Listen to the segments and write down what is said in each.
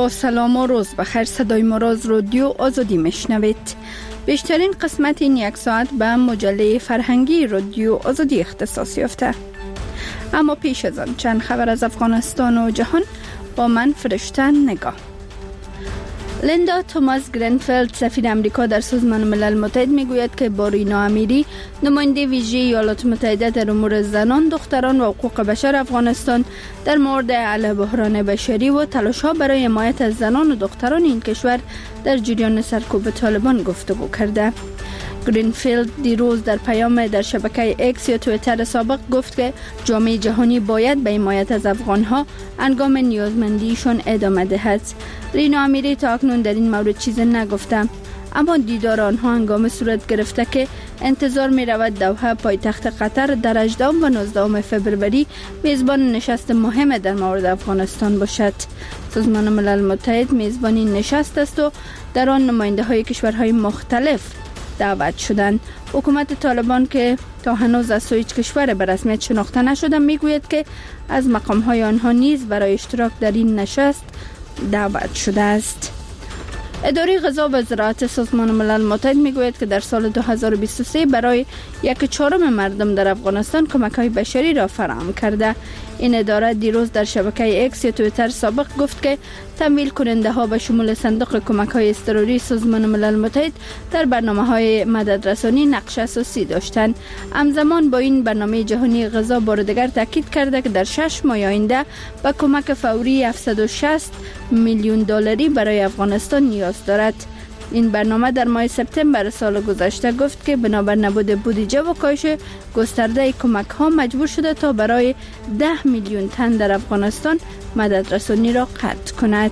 با سلام و روز بخیر. صدای ما را از رادیو آزادی میشنوید. بیشترین قسمت این یک ساعت به مجله فرهنگی رادیو آزادی اختصاص یافته. اما پیش از آن چند خبر از افغانستان و جهان با من فرشته نگاه. لیندا توماس گرینفیلد سفیر امریکا در سازمان ملل متحد میگوید که با رینا امیری نماینده ویژه ایالات متحده در امور زنان، دختران و حقوق بشر افغانستان در مورد علیه بحران بشری و تلاش‌ها برای حمایت از زنان و دختران این کشور در جریان سرکوب طالبان گفتگو کرده. گرینفیلد دیروز در پیام در شبکه ایکس یا توییتر سابق گفت که جامعه جهانی باید به حمایت از افغانها هنگام نیازمندیشون ادامه دهد. رینا امیری تا اکنون در این مورد چیزی نگفته، اما دیدار آنها هنگام صورت گرفته که انتظار می رود دوحه پایتخت قطر در 18 و 19 فبروری میزبان نشست مهم در مورد افغانستان باشد. سازمان ملل متحد میزبان این نشست است و در آن نماینده های کشورهای مختلف دعوت شدند. حکومت طالبان که تا هنوز از هیچ کشور به رسمیت شناخته نشده میگوید که از مقام‌های آنها نیز برای اشتراک در این نشست دعوت شده است. اداره غذا و زراعت سازمان ملل متحد میگوید که در سال 2023 برای 1/4 مردم در افغانستان کمک‌های بشری را فراهم کرده. این اداره دیروز در شبکه ایکس یا توییتر سابق گفت که تمویل کننده ها به شمول صندوق کمک‌های اضطراری سازمان ملل متحد در برنامه‌های مددرسانی نقش اساسی داشتند. همزمان با این برنامه جهانی غذا بار دیگر تاکید کرده که در 6 ماه آینده به کمک فوری 760 میلیون دلاری برای افغانستان نیاز دارد. این برنامه در ماه سپتامبر سال گذشته گفت که بنابر نبود بودجه و کاهش گسترده کمک ها مجبور شده تا برای 10 میلیون تن در افغانستان مدد رسانی را قطع کند.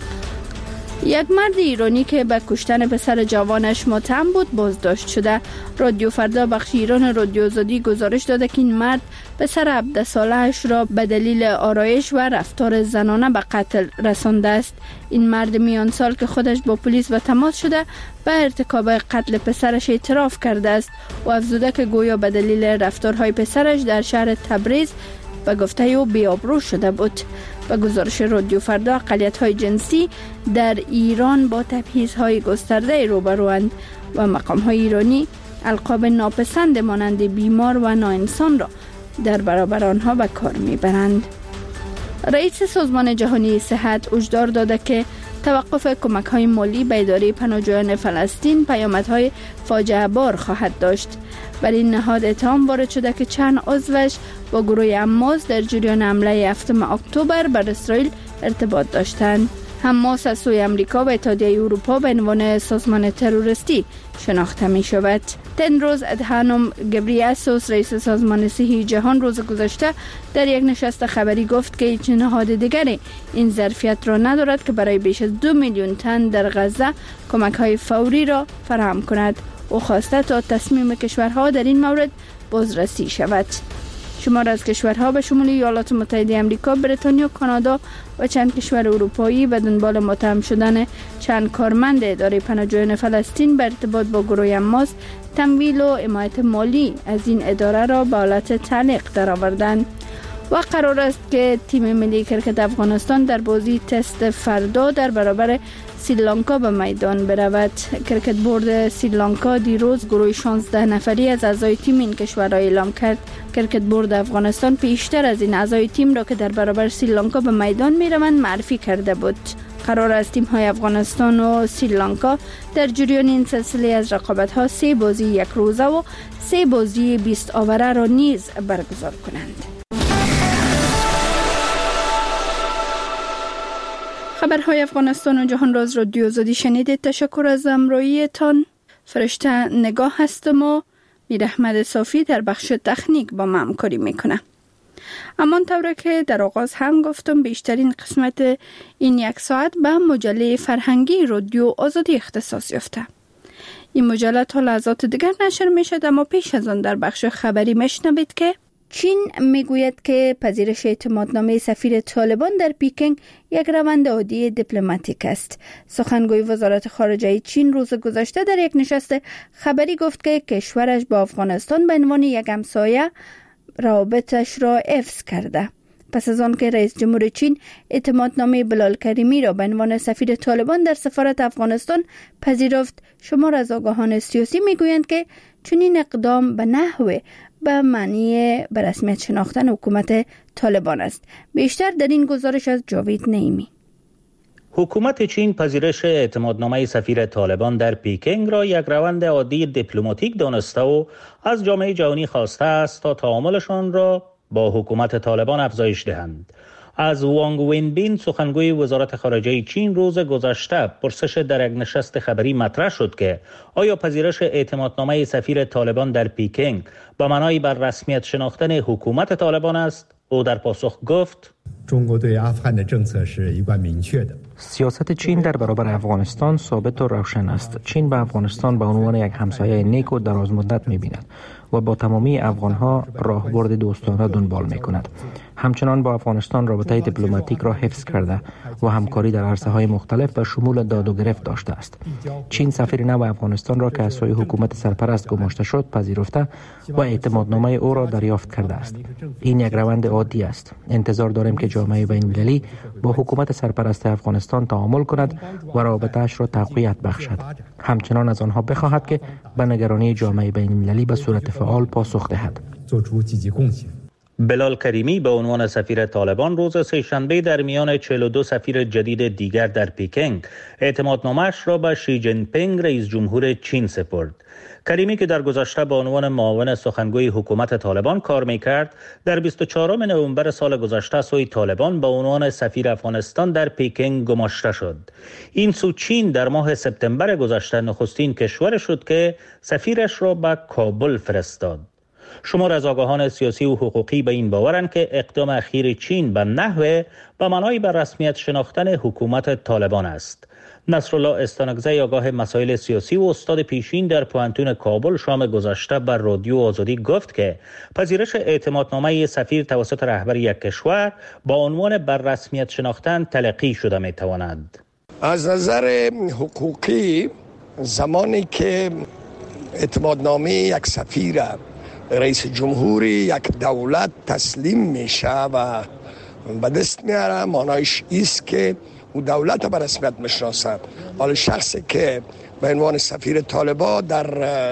یک مرد ایرانی که به کشتن پسر جوانش متهم بود بازداشت شده. رادیو فردا بخش ایران رادیو آزادی گزارش داده که این مرد پسر 17 ساله‌اش را به دلیل آرایش و رفتار زنانه به قتل رسانده است. این مرد میان سال که خودش با پلیس به تماس شده به ارتکاب قتل پسرش اعتراف کرده است و افزوده که گویا به دلیل رفتارهای پسرش در شهر تبریز به گفته او بی‌آبرو شده بود. به گزارش رادیو فردا اقلیت‌های جنسی در ایران با تبعیض‌های گسترده روبروند و مقام‌های ایرانی القاب ناپسند مانند بیمار و ناانسان را در برابر آنها به کار می‌برند. رئیس سازمان جهانی صحت هشدار داده که توقف کمک‌های مالی به اداره پناهجویان فلسطین پیامدهای فاجعه بار خواهد داشت. بر این نهاد اتهام وارد شده که چند عضوش با گروه حماس در جریان حمله 7 اکتبر بر اسرائیل ارتباط داشتند. حماس از سوی امریکا و اتحادیه اروپا به عنوان سازمان تروریستی شناخته می شود. تندروس ادهانوم گبریاسوس رئیس سازمان صحی جهان روز گذشته در یک نشست خبری گفت که هیچ نهاد دیگری این ظرفیت را ندارد که برای بیش از 2 میلیون تن در غزه کمک‌های فوری را فراهم کند. او خواسته تا تصمیم کشورها در این مورد بازرسی شود. شمار از کشورها به شمول ایالات متحده آمریکا، بریتانیا، کانادا و چند کشور اروپایی به دنبال متهم شدن چند کارمند اداره پناهجویان فلسطین به ارتباط با گروه حماس تمویل و حمایت مالی از این اداره را به حالت تعلیق درآوردند. و قرار است که تیم ملی کرکت افغانستان در بازی تست فردا در برابر سریلانکا به میدان برود. کرکت بورد سریلانکا دیروز گروه 16 نفری از اعضای تیم این کشور را اعلام کرد. کرکت بورد افغانستان پیشتر از این اعضای تیم را که در برابر سریلانکا به میدان میروند معرفی کرده بود. قرار است تیم های افغانستان و سریلانکا در جریان این سلسله از رقابت ها 3 بازی یک روزه و 3 بازی 20 آوره را نیز برگزار کنند. خبرهای افغانستان و جهان را از رادیو آزادی شنیدید. تشکر از همراهیتان. فرشته نگاه هستم و میر احمد صافی در بخش تکنیک با من همکاری میکنه. همان طوره که در آغاز هم گفتم بیشترین قسمت این یک ساعت به مجله فرهنگی رادیو آزادی اختصاص یافته. این مجله تا لحظات دیگر نشر میشد، اما پیش از آن در بخش خبری میشنوید که چین میگوید که پذیرش اعتمادنامه سفیر طالبان در پیکنگ یک روند عادی دیپلماتیک است. سخنگوی وزارت خارجه چین روز گذشته در یک نشست خبری گفت که کشورش با افغانستان به عنوان یک همسایه روابطش را حفظ کرده پس از آن که رئیس جمهور چین اعتمادنامه بلال کریمی را به عنوان سفیر طالبان در سفارت افغانستان پذیرفت. شمار از آگاهان سیاسی میگویند که چنین اقدام به نحو به معنی به رسمیت شناختن حکومت طالبان است. بیشتر در این گزارش از جاوید نعیمی. حکومت چین پذیرش اعتمادنامه سفیر طالبان در پیکنگ را یک روند عادی دیپلماتیک دانسته و از جامعه جهانی خواسته است تا تعاملشان را با حکومت طالبان افزایش دهند. از وانگ وینبین سخنگوی وزارت خارجه چین روز گذشته پرسش در یک نشست خبری مطرح شد که آیا پذیرش اعتمادنامه سفیر طالبان در پیکنگ به معنای بر رسمیت شناختن حکومت طالبان است؟ او در پاسخ گفت سیاست چین در برابر افغانستان ثابت و روشن است. چین به افغانستان به عنوان یک همسایه نیک و درازمدت می‌بیند و با تمامی افغان‌ها راهبرد دوستانه دنبال می‌کند. همچنان با افغانستان رابطه دیپلماتیک را حفظ کرده و همکاری در عرصه‌های مختلف و شمول داد و گرفت داشته است. چین سفیر نو افغانستان را که از سوی حکومت سرپرست گماشته شد پذیرفته و اعتمادنامه او را دریافت کرده است. این یک روند عادی است. انتظار داریم که جامعه بین‌المللی با حکومت سرپرست افغانستان تعامل کند و رابطه‌اش را تقویت بخشد. همچنان از آنها بخواهد که به نگرانی جامعه بین‌المللی به صورت فعال پاسخ دهد. بلال کریمی به عنوان سفیر طالبان روز سه‌شنبه در میان 42 سفیر جدید دیگر در پیکنگ اعتمادنامه‌اش را به شی جین پینگ رئیس جمهور چین سپرد. کریمی که در گذشته به عنوان معاون سخنگوی حکومت طالبان کار می‌کرد، در 24 نوامبر سال گذشته سوی طالبان به عنوان سفیر افغانستان در پیکنگ گماشته شد. این سو چین در ماه سپتامبر گذشته نخستین کشور شد که سفیرش را به کابل فرستاد. شمار از آگاهان سیاسی و حقوقی به این باورند که اقدام اخیر چین به نحو به معنای بر رسمیت شناختن حکومت طالبان است. نصرالله استانکزی آگاه مسائل سیاسی و استاد پیشین در پوانتون کابل شام گذشته بر رادیو آزادی گفت که پذیرش اعتمادنامه سفیر توسط رهبر یک کشور با عنوان بر رسمیت شناختن تلقی شده میتواند. از نظر حقوقی زمانی که اعتمادنامه یک سفیر رئیس جمهوری یک دولت تسلیم میشه و به دست میاره، معنایش ایست که او دولت به رسمیت میشناسه. حالا شخصی که به عنوان سفیر طالبان در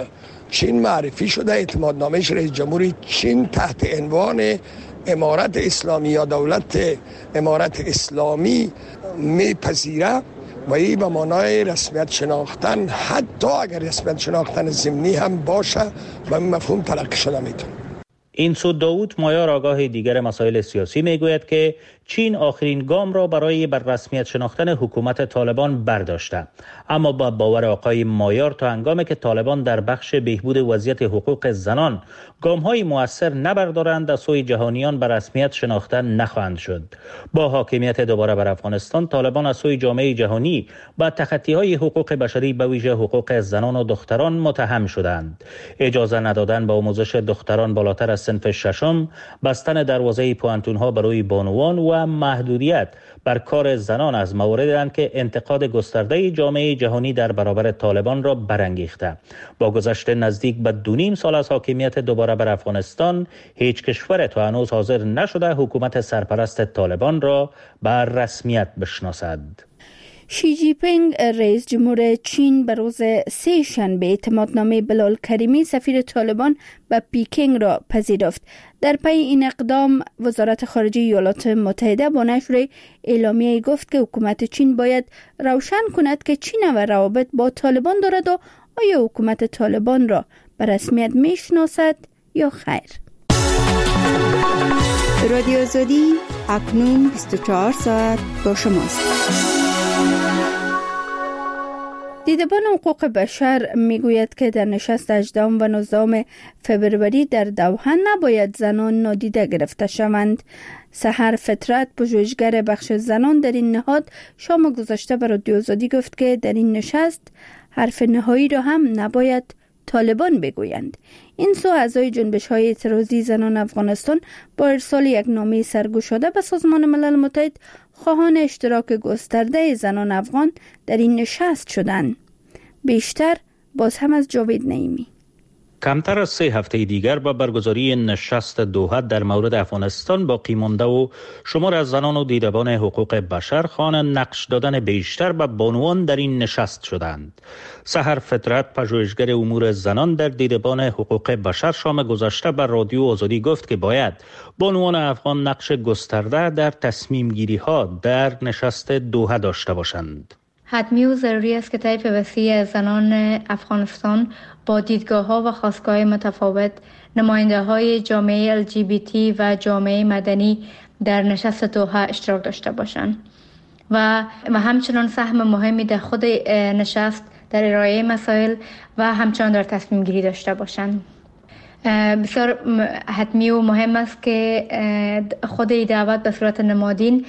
چین معرفی شده، اعتمادنامه رئیس جمهوری چین تحت عنوان امارت اسلامی یا دولت امارت اسلامی میپذیره و این به معنای رسمیت شناختن، حتی اگر رسمیت شناختن ضمنی هم باشه، به مفهوم تلقی شده میتونه. این سو داوود مایار آگاه دیگر مسائل سیاسی میگوید که چین آخرین گام را برای بر رسمیت شناختن حکومت طالبان برداشته، اما با باور آقای مایار تا هنگامی که طالبان در بخش بهبود وضعیت حقوق زنان گام‌های مؤثر نبردارند از سوی جهانیان بر رسمیت شناخته نخواهند شد. با حاکمیت دوباره بر افغانستان، طالبان از سوی جامعه جهانی با تخطی‌های حقوق بشری به ویژه حقوق زنان و دختران متهم شدند. اجازه ندادن به آموزش دختران بالاتر از صنف ششم، بستن دروازه پوانتون‌ها برای بانوان و محدودیت بر کار زنان از مواردند که انتقاد گسترده جامعه جهانی در برابر طالبان را برانگیخته. با گذشت نزدیک به 2.5 سال از حاکمیت دوباره بر افغانستان، هیچ کشور تا هنوز حاضر نشده حکومت سرپرست طالبان را بر رسمیت بشناسد. شی جی پینگ رئیس جمهور چین به روز سه‌شنبه اعتمادنامه بلال کریمی سفیر طالبان به پیکنگ را پذیرفت. در پی این اقدام وزارت خارجه ایالات متحده با نشر اعلامیه گفت که حکومت چین باید روشن کند که چین و روابط با طالبان دارد و آیا حکومت طالبان را به رسمیت میشناسد یا خیر. رادیو آزادی اکنون 24 ساعت با شماست. دیدبان حقوق بشر میگوید که در نشست 18 و 19 فبروری در دوحه نباید زنان نادیده گرفته شوند. سحر فطرت، پژوهشگر بخش زنان در این نهاد، شام گذشته به رادیو آزادی گفت که در این نشست حرف نهایی را هم نباید طالبان بگویند. این سو اعضای جنبش‌های اعتراضی زنان افغانستان با ارسال یک نامه سرگشاده به سازمان ملل متحد خواهان اشتراک گسترده زنان افغان در این نشست شدند. بیشتر باز هم از جاوید نعیمی. کمتر از 3 هفته دیگر با برگزاری نشست دوحه در مورد افغانستان باقی مانده و شمار از زنان و دیدبان حقوق بشر خواهان نقش دادن بیشتر به بانوان در این نشست شدند. سحر فطرت، پژوهشگر امور زنان در دیدبان حقوق بشر، شام گذشته بر رادیو آزادی گفت که باید بانوان افغان نقش گسترده در تصمیم گیری ها در نشست دوحه داشته باشند. حتمی و ضروری است که طیف وسیع از زنان افغانستان با دیدگاه‌ها و خواستگاه متفاوت، نماینده‌های جامعه LGBT و جامعه مدنی در نشست دوحه اشتراک داشته باشند و همچنان سهم مهمی در خود نشست در ارائه مسائل و همچنان در تصمیم گیری داشته باشند. بسیار حتمی و مهم است که خود این دعوت به صورت نمادین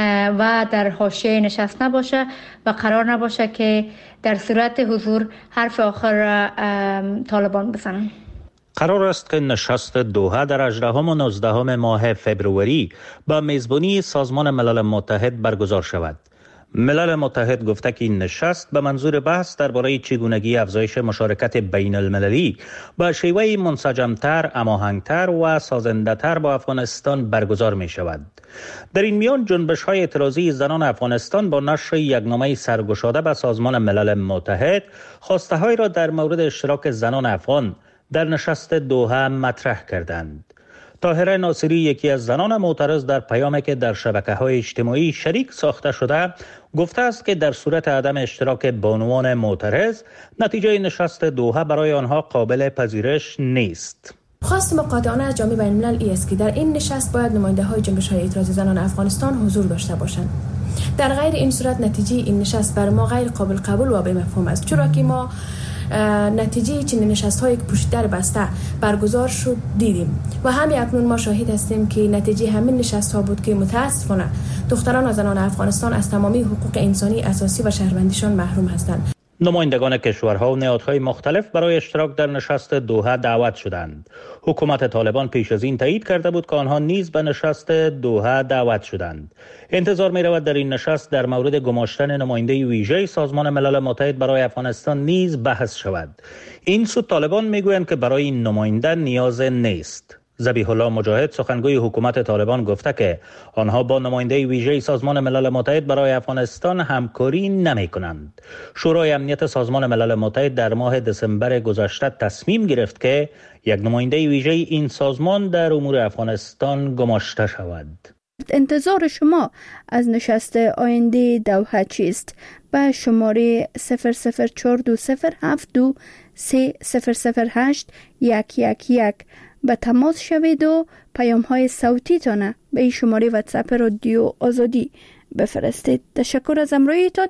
و در حاشیه نشست نباشه و قرار نباشه که در صورت حضور حرف آخر طالبان بزنن. قرار است که نشست دوحه در 18 و 19 ماه فبروری با میزبانی سازمان ملل متحد برگزار شود. ملل متحد گفته که این نشست به منظور بحث درباره چگونگی افزایش مشارکت بین المللی با شیوه منسجمتر، هماهنگتر و سازنده‌تر با افغانستان برگزار می شود. در این میان جنبش‌های اعتراضی زنان افغانستان با نشر یک نامه سرگشاده به سازمان ملل متحد خواسته‌هایی را در مورد اشتراک زنان افغان در نشست دوحه مطرح کردند. طاهره ناصری، یکی از زنان معترض، در پیامی که در شبکه‌های اجتماعی شریک ساخته شده گفته است که در صورت عدم اشتراک بانوان معترض نتیجه نشست دوحه برای آنها قابل پذیرش نیست. خواست ما قاطعانه از جامعه بین‌المللی است که در این نشست باید نماینده‌های جنبش‌های اعتراضی زنان افغانستان حضور داشته باشند. در غیر این صورت نتیجه این نشست بر ما غیر قابل قبول و بی مفهوم است، چرا که ما نتیجه چنین نشست‌های پشت در بسته برگزار شد دیدیم و همین اکنون ما شاهد هستیم که نتیجه همین نشست‌ها بود که متأسفانه دختران و زنان افغانستان از تمامی حقوق انسانی اساسی و شهروندیشان محروم هستند. نمایندگان کشورها و نهادهای مختلف برای اشتراک در نشست دوحه دعوت شدند. حکومت طالبان پیش از این تایید کرده بود که آنها نیز به نشست دوحه دعوت شدند. انتظار می رود در این نشست در مورد گماشتن نماینده ویژه سازمان ملل متحد برای افغانستان نیز بحث شود. این سو طالبان می گویند که برای این نماینده نیاز نیست. ذبیح الله مجاهد، سخنگوی حکومت طالبان، گفته که آنها با نماینده ویژه سازمان ملل متحد برای افغانستان همکاری نمی کنند. شورای امنیت سازمان ملل متحد در ماه دسامبر گذشته تصمیم گرفت که یک نماینده ویژه این سازمان در امور افغانستان گماشته شود. انتظار شما از نشست آینده دوحه چیست؟ به شماره 0042723008111 به تماس شوید و پیام های صوتی تانه به این شماره واتساپ رادیو آزادی بفرستید. تشکر از همراهیتان.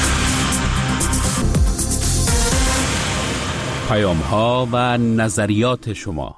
پیام ها و نظریات شما.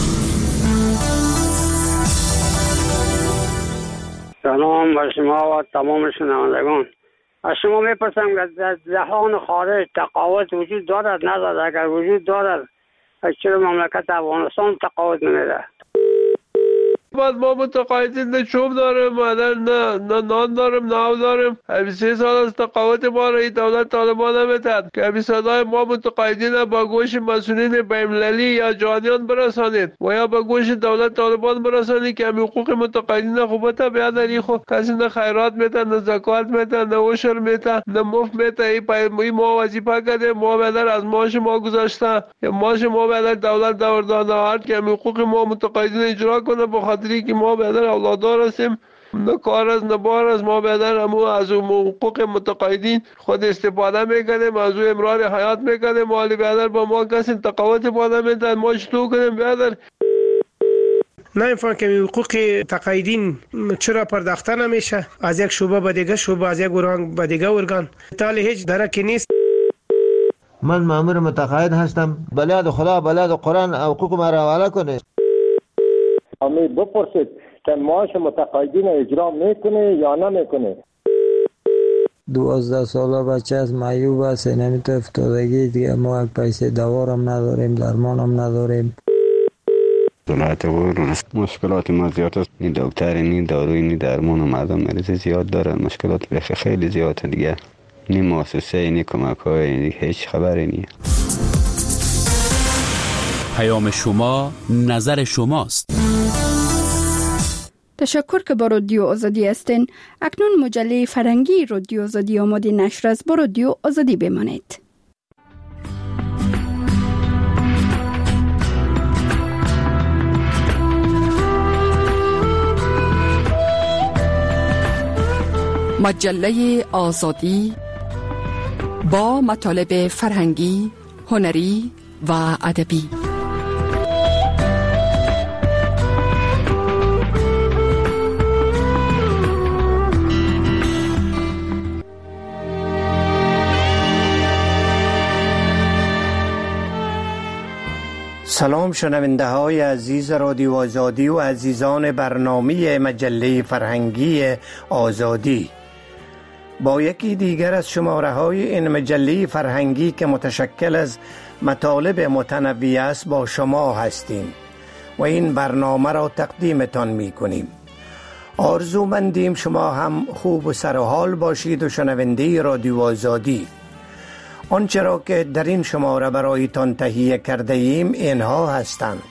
سلام بر شما و تمام شنوندگان. از شما میپرسم که در جهان خارج تقاوت وجود دارد ندارد؟ اگر وجود دارد چرا مملکت افغانستان تقاوت نمیده؟ بعد ما متقاعدین نه چوب داریم، نه نان داریم، نه آب داریم. 23 سال از تقاوت ما را این دولت طالبان نمیتد که صدای ما متقاعدین با گوش مسئولین بین‌المللی یا جهانیان برسانید و یا با گوش دولت طالبان برسانید که حقوق متقاعدین خوبت بیاد. این خود کسی نه خیرات میتن، نه زکات میتن، نه عشر میتن، نه مفت میتن. این ما وظیفه کرده، ما بدر از معاش ما گذاشته یا معاش ما بدر دولت داده هر که حقوق ما متقاعدین اجرا کنه. بخاطر که ما بدر اولادار هستیم، نه کار از نه بار از ما بدر اما از حقوق متقاعدین خود استفاده میکنیم، از او امرار حیات میکنیم. مالی بدر با ما کسی تقاوت بالا میدن، ما چطور کنیم بدر؟ نمیفهم که حقوق تقاعدین چرا پرداخته نمیشه از یک شعبه به دیگه شعبه، از یک ارگان به دیگه ارگان. تالی هیچ درکی نیست. من مأمور متقاعد هستم، بلاد خدا بلاد قرآن حقوق ما را حواله کنه. امی بپرسید که معاش متقاعدین اجرا میکنه یا نمیکنه. 12 ساله بچه از معیوب است، نمیتونه افتادگی دیگه. ما یک پیسه دوارم نداریم، درمانم نداریم. دولت مشکلات ما زیاد است. نی دکتر، نی داروی، نی درمان و مردم مریض زیاد دارن. مشکلات خیلی زیاده دیگه. نی مؤسسه، نی کمک های، هیچ خبری نیست. پیام شما نظر شماست. تشکر که با رادیو آزادی هستین. اکنون مجله فرهنگی رادیو آزادی آماده نشر است. با رادیو آزادی بمانید. مجله آزادی با مطالب فرهنگی، هنری و ادبی. سلام شنونده های عزیز رادیو آزادی و عزیزان برنامه مجله فرهنگی آزادی. با یکی دیگر از شماره های این مجله فرهنگی که متشکل از مطالب متنوع است با شما هستیم و این برنامه را تقدیمتان می کنیم. آرزومندیم شما هم خوب و سرحال باشید و شنونده رادیو آزادی. آنچه را که در این شماره برایتان تهیه کرده ایم اینها هستند.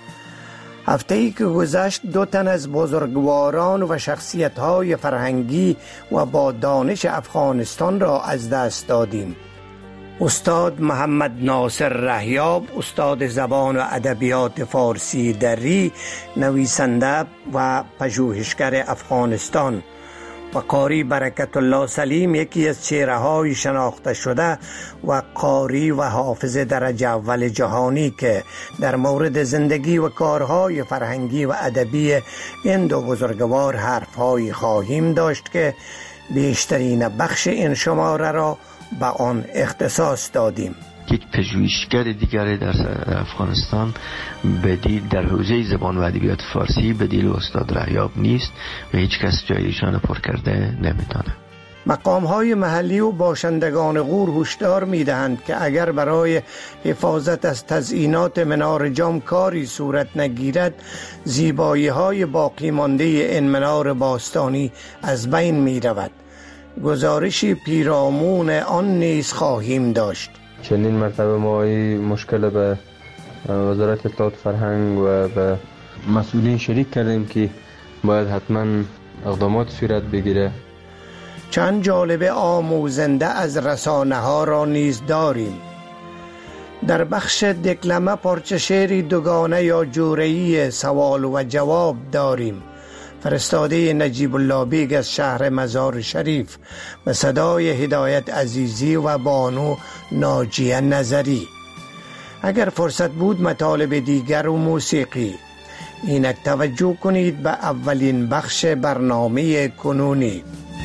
هفته‌ای که گذشت 2 تن از بزرگواران و شخصیت‌های فرهنگی و با دانش افغانستان را از دست دادیم. استاد محمد ناصر رهیاب، استاد زبان و ادبیات فارسی دری، نویسنده و پژوهشگر افغانستان، و قاری برکت الله سلیم، یکی از چهره‌های شناخته شده و قاری و حافظ درجه اول جهانی که در مورد زندگی و کارهای فرهنگی و ادبی این 2 بزرگوار حرف‌هایی خواهیم داشت که بیشترین بخش این شماره را به آن اختصاص دادیم. یک پژوهشگر دیگر در افغانستان بدیل در حوزه زبان و ادبیات فارسی بدیل استاد رهیاب نیست و هیچ کس جای ایشان پر کرده نمیدانه. مقام‌های محلی و باشندگان غور هشدار می‌دهند که اگر برای حفاظت از تزئینات منار جام کاری صورت نگیرد، زیبایی‌های باقی مانده این منار باستانی از بین می‌رود. گزارشی پیرامون آن نیز خواهیم داشت. چندین مرتبه ما این مشکل به وزارت اطلاعات فرهنگ و به مسئولین شریک کردیم که باید حتما اقدامات صورت بگیره. چند جالب آموزنده از رسانه ها را نیز داریم. در بخش دکلمه پارچه شعری دوگانه یا جوره‌ای سوال و جواب داریم. فرستاده نجیب الله بیگ از شهر مزار شریف به صدای هدایت عزیزی و بانو ناجیه نظری. اگر فرصت بود مطالب دیگر و موسیقی. اینک توجه کنید به اولین بخش برنامه کنونی.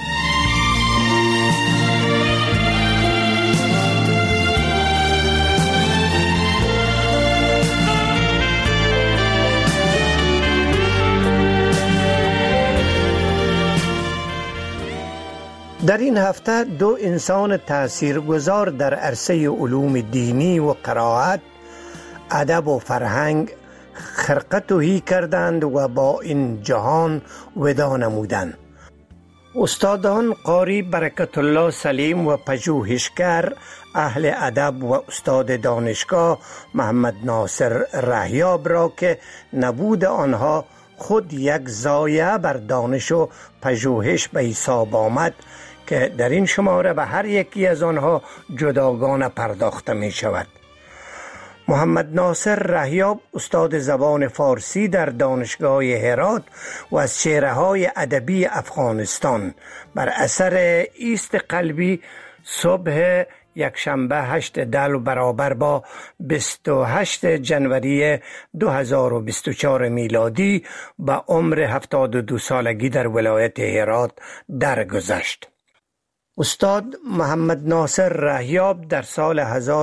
در این هفته 2 انسان تاثیرگذار در عرصه علوم دینی و قرائت، ادب و فرهنگ خرقه تهی کردند و با این جهان وداع نمودند. استادان قاری برکت الله سلیم و پژوهشگر اهل ادب و استاد دانشگاه محمد ناصر رهیاب را که نبود آنها خود یک ضایعه بر دانش و پژوهش به حساب آمد که در این شماره به هر یکی از آنها جداگانه پرداخته می شود. محمد ناصر رهیاب استاد زبان فارسی در دانشگاه هرات و از چهره‌های ادبی افغانستان، بر اثر ایست قلبی صبح یکشنبه 8 دلو برابر با 28 جنوری 2024 میلادی به عمر 72 سالگی در ولایت هرات درگذشت. استاد محمد ناصر رهیاب در سال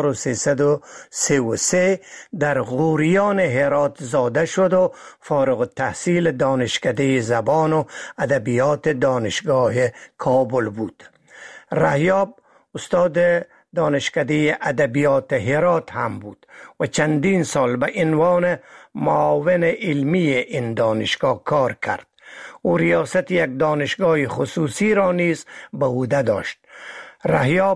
1333 در غوریان هرات زاده شد و فارغ التحصیل دانشکده زبان و ادبیات دانشگاه کابل بود. رهیاب استاد دانشکده ادبیات هرات هم بود و چندین سال به عنوان معاون علمی این دانشگاه کار کرد. او ریاست یک دانشگاه خصوصی را نیز به عهده داشت. رهیاب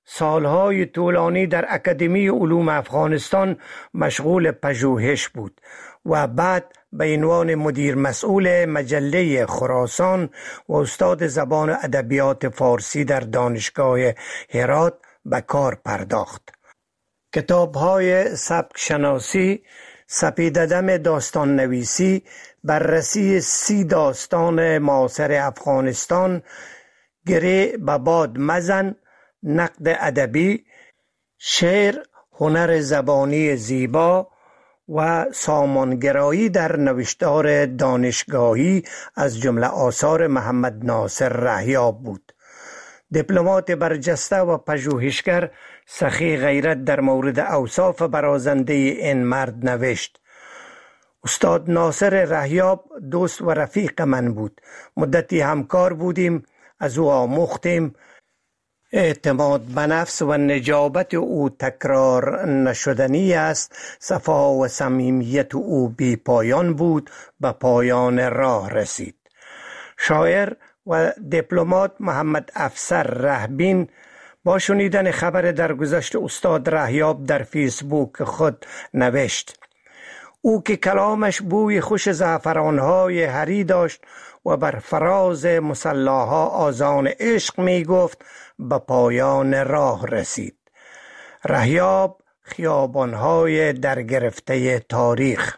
سالهای طولانی در اکادمی علوم افغانستان مشغول پژوهش بود و بعد به عنوان مدیر مسئول مجله خراسان و استاد زبان و ادبیات فارسی در دانشگاه هرات به کار پرداخت. کتاب‌های سبک شناسی، سپیددم داستان نویسی، بررسی 30 داستان معاصر افغانستان، گره به باد مزن، نقد ادبی، شعر، هنر زبانی زیبا و سامانگرایی در نوشتار دانشگاهی از جمله آثار محمد ناصر رهیاب بود. دیپلمات برجسته و پژوهشگر سخی غیرت در مورد اوصاف برازنده این مرد نوشت: استاد ناصر رهیاب دوست و رفیق من بود. مدتی همکار بودیم، از او آموختیم. اعتماد به نفس و نجابت او تکرار نشدنی است. صفا و صمیمیت او بی پایان بود، به پایان راه رسید. شاعر و دیپلمات محمد افسر رهبین با شنیدن خبر درگذشت استاد رهیاب در فیسبوک خود نوشت: او که کلامش بوی خوش زعفران‌های هری داشت و بر فراز مصلاها آذان عشق می گفت، به پایان راه رسید. رهیاب، خیابان‌های در گرفته تاریخ.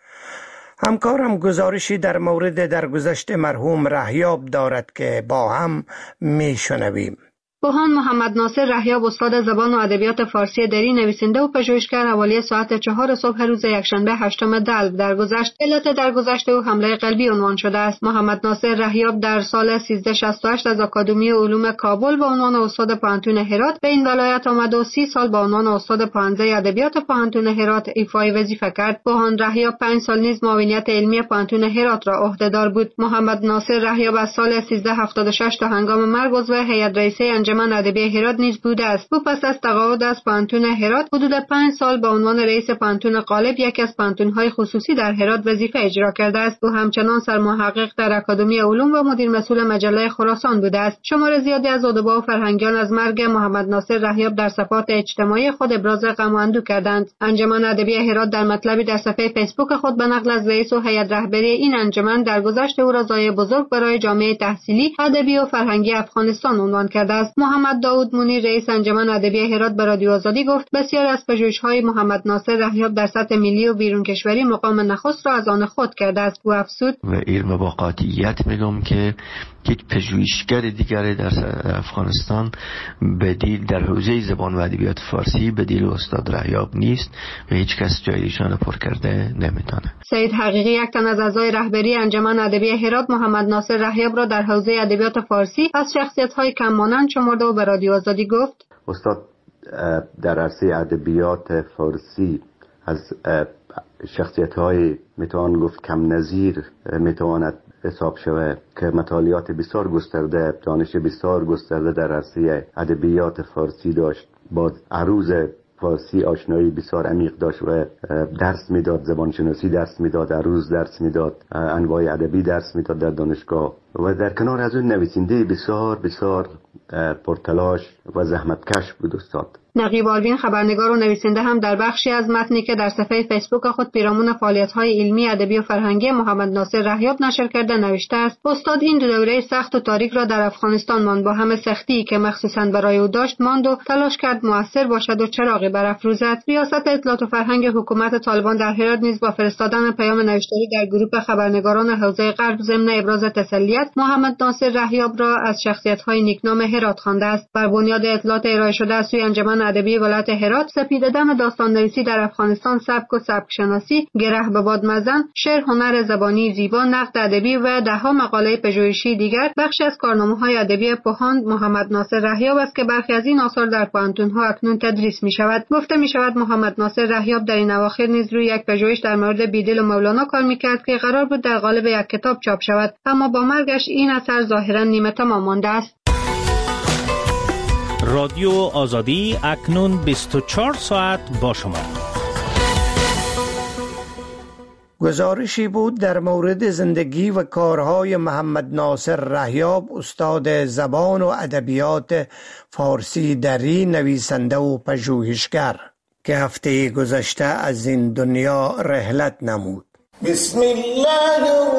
همکارم گزارشی در مورد درگذشت مرحوم رهیاب دارد که با هم می شنویم. بوهان محمد ناصر رهیاب استاد زبان و ادبیات فارسی دری، نویسنده و پژوهشگر، حوالی ساعت 4 صبح روز یکشنبه 8 دلو درگذشت علت درگذشت او حمله قلبی عنوان شده است. محمد ناصر رهیاب در سال 1368 از اکادمی علوم کابل به عنوان استاد پوهنتون هرات به این ولایت آمد و 30 سال به عنوان استاد پوهنځی ادبیات پوهنتون هرات ایفای وظیفه کرد. بوهان رهیاب 5 سال نیز معاونیت علمی پوهنتون هرات را عهدهدار بود. محمد ناصر رهیاب از سال 1376 تا هنگام مرگ عضو هیئت رئیسه انجمن ادبی هرات نیز بوده است. او پس از تقاعد از پوهنتون هرات حدود 5 سال به عنوان رئیس پوهنتون غالب، یکی از پوهنتون‌های خصوصی در هرات، وظیفه اجرا کرده است. او همچنان سرمحقق در اکادمی علوم و مدیر مسئول مجله خراسان بوده است. شمار زیادی از ادبا و فرهنگیان از مرگ محمد ناصر رهیاب در صفحات اجتماعی خود ابراز غم و اندوه کردند. انجمن ادبی هرات در مطلبی در صفحه فیسبوک خود به نقل از رئیس و هیئت رهبری این انجمن درگذشت او را ضایعه بزرگ برای جامعه تحصیلی، ادبی و فرهنگی افغانستان عنوان کرده است. محمد داود منیر رئیس انجمن ادبی هرات به رادیو آزادی گفت: بسیاری از پژوهش‌های محمد ناصر رهیاب در سطح ملی و بیرون کشوری مقام نخست را از آن خود کرده است. او افزود: و علم با قاطعیت میگم که یک پژوهشگر دیگری در افغانستان بدیل در حوزه زبان و ادبیات فارسی بدیل استاد رهیاب نیست و هیچ کس جای ایشان پر کرده نمیتونه. سید حقیقی، یک تن از اعضای رهبری انجمن ادبی هرات، محمد ناصر رهیاب را در حوزه ادبیات فارسی از شخصیت‌های کم مانند شمرده و به رادیو آزادی گفت: استاد در عرصه ادبیات فارسی از شخصیت‌های میتوان گفت کم نظیر میتواند حساب شود که مطالعات بسیار گسترده، دانش بسیار گسترده در عرصه ادبیات فارسی داشت. با عروض فارسی آشنایی بسیار عمیق داشت و درس میداد، زبانشناسی درس میداد، عروض درس میداد، انواع ادبی درس میداد در دانشگاه و در کنار از اون نویسنده بسیار بسیار پرتلاش و زحمتکش بود استاد. نقیب آروین، خبرنگار و نویسنده، هم در بخشی از متنی که در صفحه فیسبوک خود پیرامون فعالیت‌های علمی، ادبی و فرهنگی محمد ناصر رهیاب نشر کرده نوشته است: استاد این دو دوره سخت و تاریک را در افغانستان ماند، با همه سختی که مخصوصاً برای او داشت ماند و تلاش کرد موثر باشد و چراغی برافروزد. ریاست اطلاعات و فرهنگ حکومت طالبان در هرات نیز با فرستادن پیام نوشتاری در گروه خبرنگاران حوزه غرب ضمن ابراز تسلیت محمد ناصر رهیاب را از شخصیت‌های نیکنام هرات خوانده است. بر بنیاد اطلاعات ارائه شده از سوی انجمن ادبی ولایت هرات، سپیددم داستان نویسی در افغانستان، سبک و سبک شناسی، گره به باد مزن، شعر، هنر زبانی زیبا، نقد ادبی و ده‌ها مقاله پژوهشی دیگر بخشی از کارنامه‌های ادبی بوهان محمد ناصر رهیاب است که برخی از این آثار در پوهنتون‌ها اکنون تدریس می‌شود. گفته می‌شود محمد ناصر رهیاب در این اواخر نیز روی یک پژوهش در مورد بیدل و مولانا کار می‌کرد که قرار بود در قالب یک کتاب چاپ شود، اما با مرگش این اثر ظاهراً نیمه تمام مانده است. رادیو آزادی اکنون 24 ساعت با شما. گزارشی بود در مورد زندگی و کارهای محمد ناصر رحیاب، استاد زبان و ادبیات فارسی دری، نویسنده و پژوهشگر که هفته گذشته از این دنیا رحلت نمود. بسم الله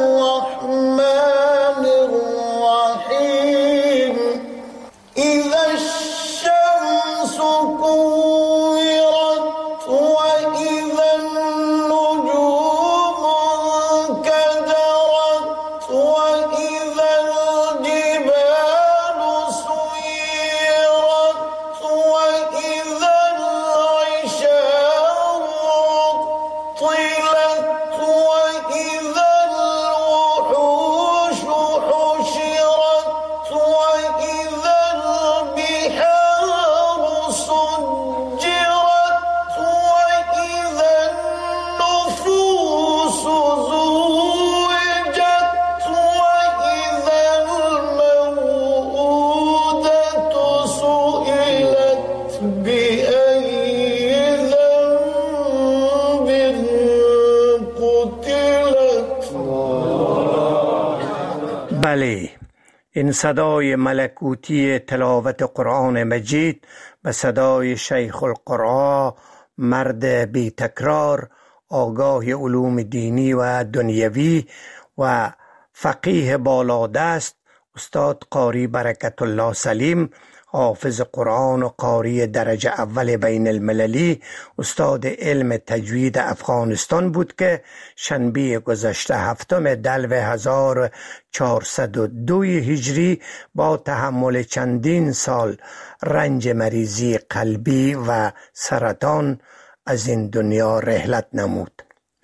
الرحمن الرحیم. اذا الشمس كورت واذا النجوم انكدرت واذا الجبال سيرت واذا العشار عطلت واذا الوحوش حشرت واذا البحار سجرت واذا النفوس زوجت واذا الموءودة سئلت بأي ذنب قتلت. بله، این صدای ملکوتی تلاوت قرآن مجید به صدای شیخ القرآن، مرد بی تکرار، آگاه علوم دینی و دنیوی و فقیه بالادست، استاد قاری برکت الله سلیم، حافظ قرآن و قاری درجه اول بین المللی، استاد علم تجوید افغانستان بود که شنبه گذشته 7 دلو 1402 هجری با تحمل چندین سال رنج مریضی قلبی و سرطان از این دنیا رحلت نمود.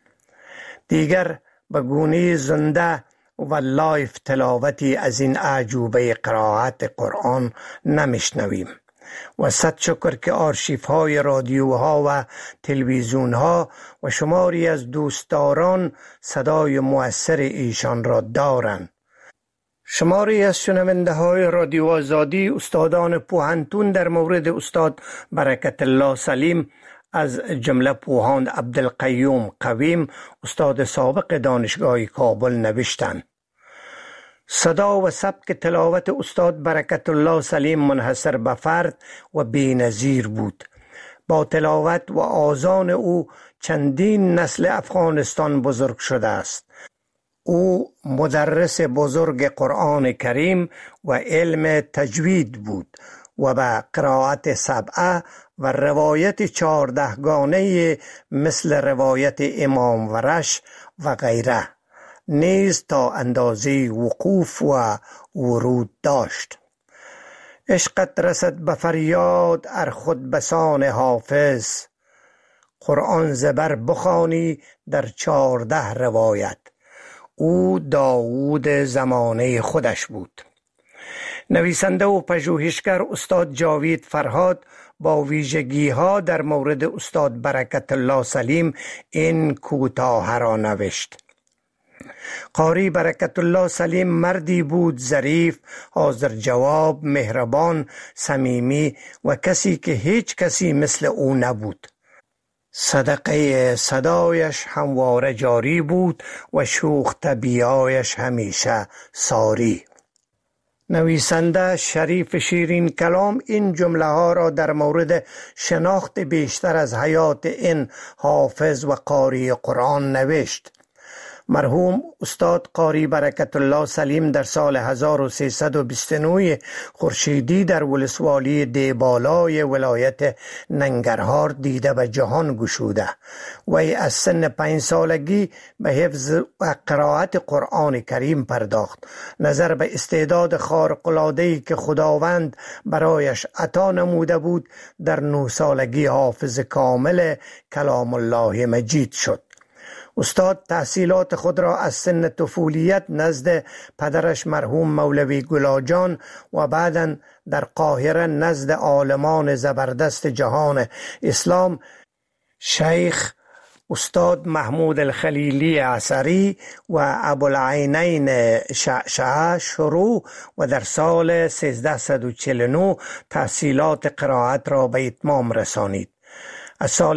دیگر به گونه زنده و لایف تلاوتی از این اعجوبه قرائت قرآن نمیشنویم و صد شکر که آرشیف های رادیوها و تلویزیون ها و شماری از دوستداران صدای مؤثر ایشان را دارند. شماری از شنونده های رادیو آزادی، استادان پوهنتون در مورد استاد برکت الله سلیم، از جمله پوهاند عبدالقیوم قویم، استاد سابق دانشگاه کابل، نوشتند: صدا و سبک تلاوت استاد برکت الله سلیم منحصر به فرد و بی‌نظیر بود. با تلاوت و آذان او چندین نسل افغانستان بزرگ شده است. او مدرس بزرگ قرآن کریم و علم تجوید بود و به قرائت سبعه و روایت 14 گانه مثل روایت امام ورش و غیره نیز تا اندازه وقوف و ورود داشت. عشقت رسد به فریاد ار خود بسان حافظ، قرآن زبر بخوانی در 14 روایت. او داوود زمانه خودش بود. نویسنده و پژوهشگر استاد جاوید فرهاد با ویژگی ها در مورد استاد برکت الله سلیم این کوتاه را نوشت: قاری برکت الله سلیم مردی بود ظریف، حاضر جواب، مهربان، صمیمی و کسی که هیچ کسی مثل او نبود. صدقه صدایش همواره جاری بود و شوخ طبیعیش همیشه ساری. نویسنده شریف شیرین کلام این جمله ها را در مورد شناخت بیشتر از حیات این حافظ و قاری قرآن نوشت. مرحوم استاد قاری برکت الله سلیم در سال 1329 خورشیدی در ولسوالی دیبالای ولایت ننگرهار دیده به جهان گشوده. وی از سن 5 سالگی به حفظ و قرائت قرآن کریم پرداخت. نظر به استعداد خارق‌العاده‌ای که خداوند برایش عطا نموده بود، در 9 سالگی حافظ کامل کلام الله مجید شد. استاد تحصیلات خود را از سن طفولیت نزد پدرش مرحوم مولوی گلاجان و بعداً در قاهره نزد عالمان زبردست جهان اسلام شیخ استاد محمود الخلیلی عصری و ابوالعینین شعشعه شروع و در سال 1349 تحصیلات قرائت را به اتمام رسانید. از سال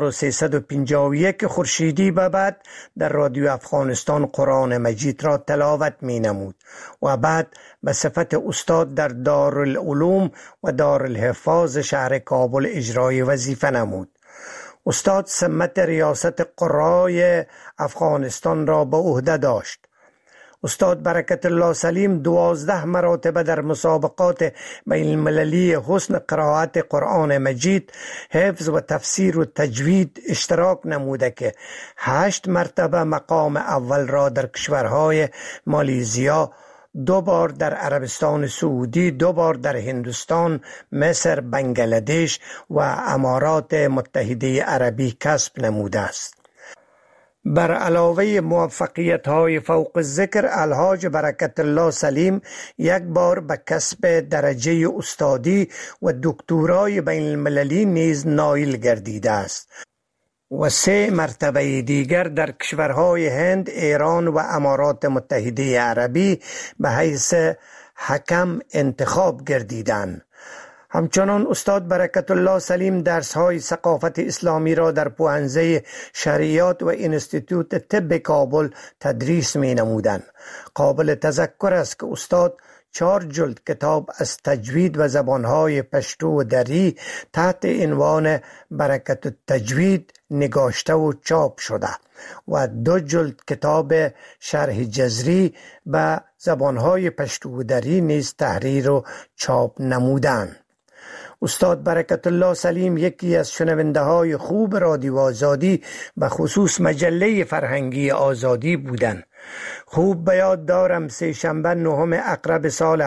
1351 خورشیدی به بعد در رادیو افغانستان قرآن مجید را تلاوت می نمود و بعد به صفت استاد در دارالعلوم و دارالحفاظ شهر کابل اجرای وظیفه نمود. استاد سمت ریاست قرای افغانستان را به عهده داشت. استاد برکت الله سلیم 12 مرتبه در مسابقات بین المللی حسن قرائت قرآن مجید، حفظ و تفسیر و تجوید اشتراک نموده که 8 مرتبه مقام اول را در کشورهای مالیزیا، 2 بار در عربستان سعودی، 2 بار در هندوستان، مصر، بنگلادش و امارات متحده عربی کسب نموده است. بر علاوه موفقیت‌های فوق الذکر، الحاج برکت الله سلیم 1 بار به کسب درجه استادی و دکترای بین المللی نیز نایل گردیده است و 3 مرتبه دیگر در کشورهای هند، ایران و امارات متحده عربی به حیث حکم انتخاب گردیدند. همچنان استاد برکت الله سلیم درس‌های ثقافت اسلامی را در پوهنځی شریعت و انستیتوت طب کابل تدریس می‌نمودند. قابل تذکر است که استاد 4 جلد کتاب از تجوید و زبانهای پشتو و دری تحت عنوان برکت التجوید نگاشته و چاپ شده و 2 جلد کتاب شرح جزری به زبانهای پشتو و دری نیز تحریر و چاپ نمودند. استاد برکت الله سلیم یکی از شنونده های خوب رادیو آزادی به خصوص مجله فرهنگی آزادی بودند. خوب به یاد دارم 3 شنبه 9 اقرب سال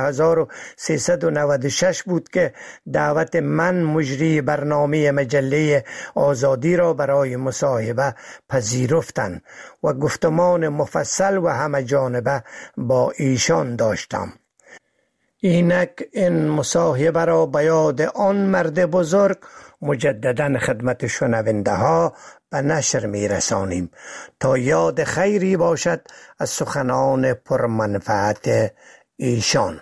1396 بود که دعوت من مجری برنامه مجله آزادی را برای مصاحبه پذیرفتند و گفتمان مفصل و همه جانبه با ایشان داشتم. اینک این مصاحبه را به یاد آن مرد بزرگ مجددا خدمت شنونده ها به نشر می رسانیم تا یاد خیری باشد از سخنان پرمنفعت ایشان.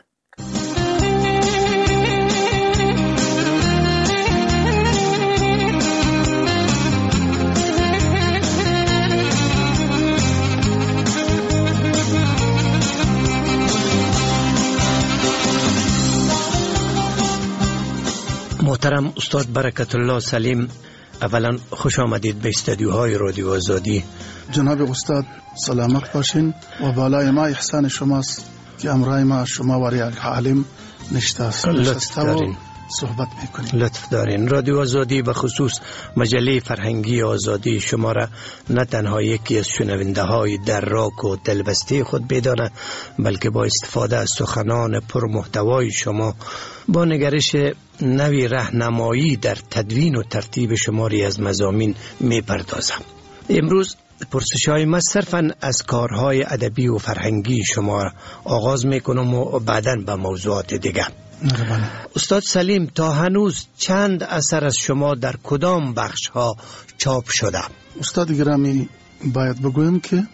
محترم استاد برکت الله سلیم، اولا خوش آمدید به استودیوهای رادیو آزادی. جناب استاد سلامت باشین و بالای ما احسان شماست که امرای ما شما و یک عالم نشسته و صحبت میکنیم. لطف دارین. رادیو آزادی به خصوص مجله فرهنگی آزادی شما را نه تنها یکی از شنونده های دراک و دلبسته خود بدانه، بلکه با استفاده از سخنان پرمحتوای شما با نگرش نوی راهنمایی در تدوین و ترتیب شماری از مضامین میپردازم. امروز پرسش‌های ما صرفاً از کارهای ادبی و فرهنگی شما آغاز میکنم و بعداً به موضوعات دیگر. استاد سلیم، تا هنوز چند اثر از شما در کدام بخش ها چاپ شده؟ استاد گرامی، باید بگویم که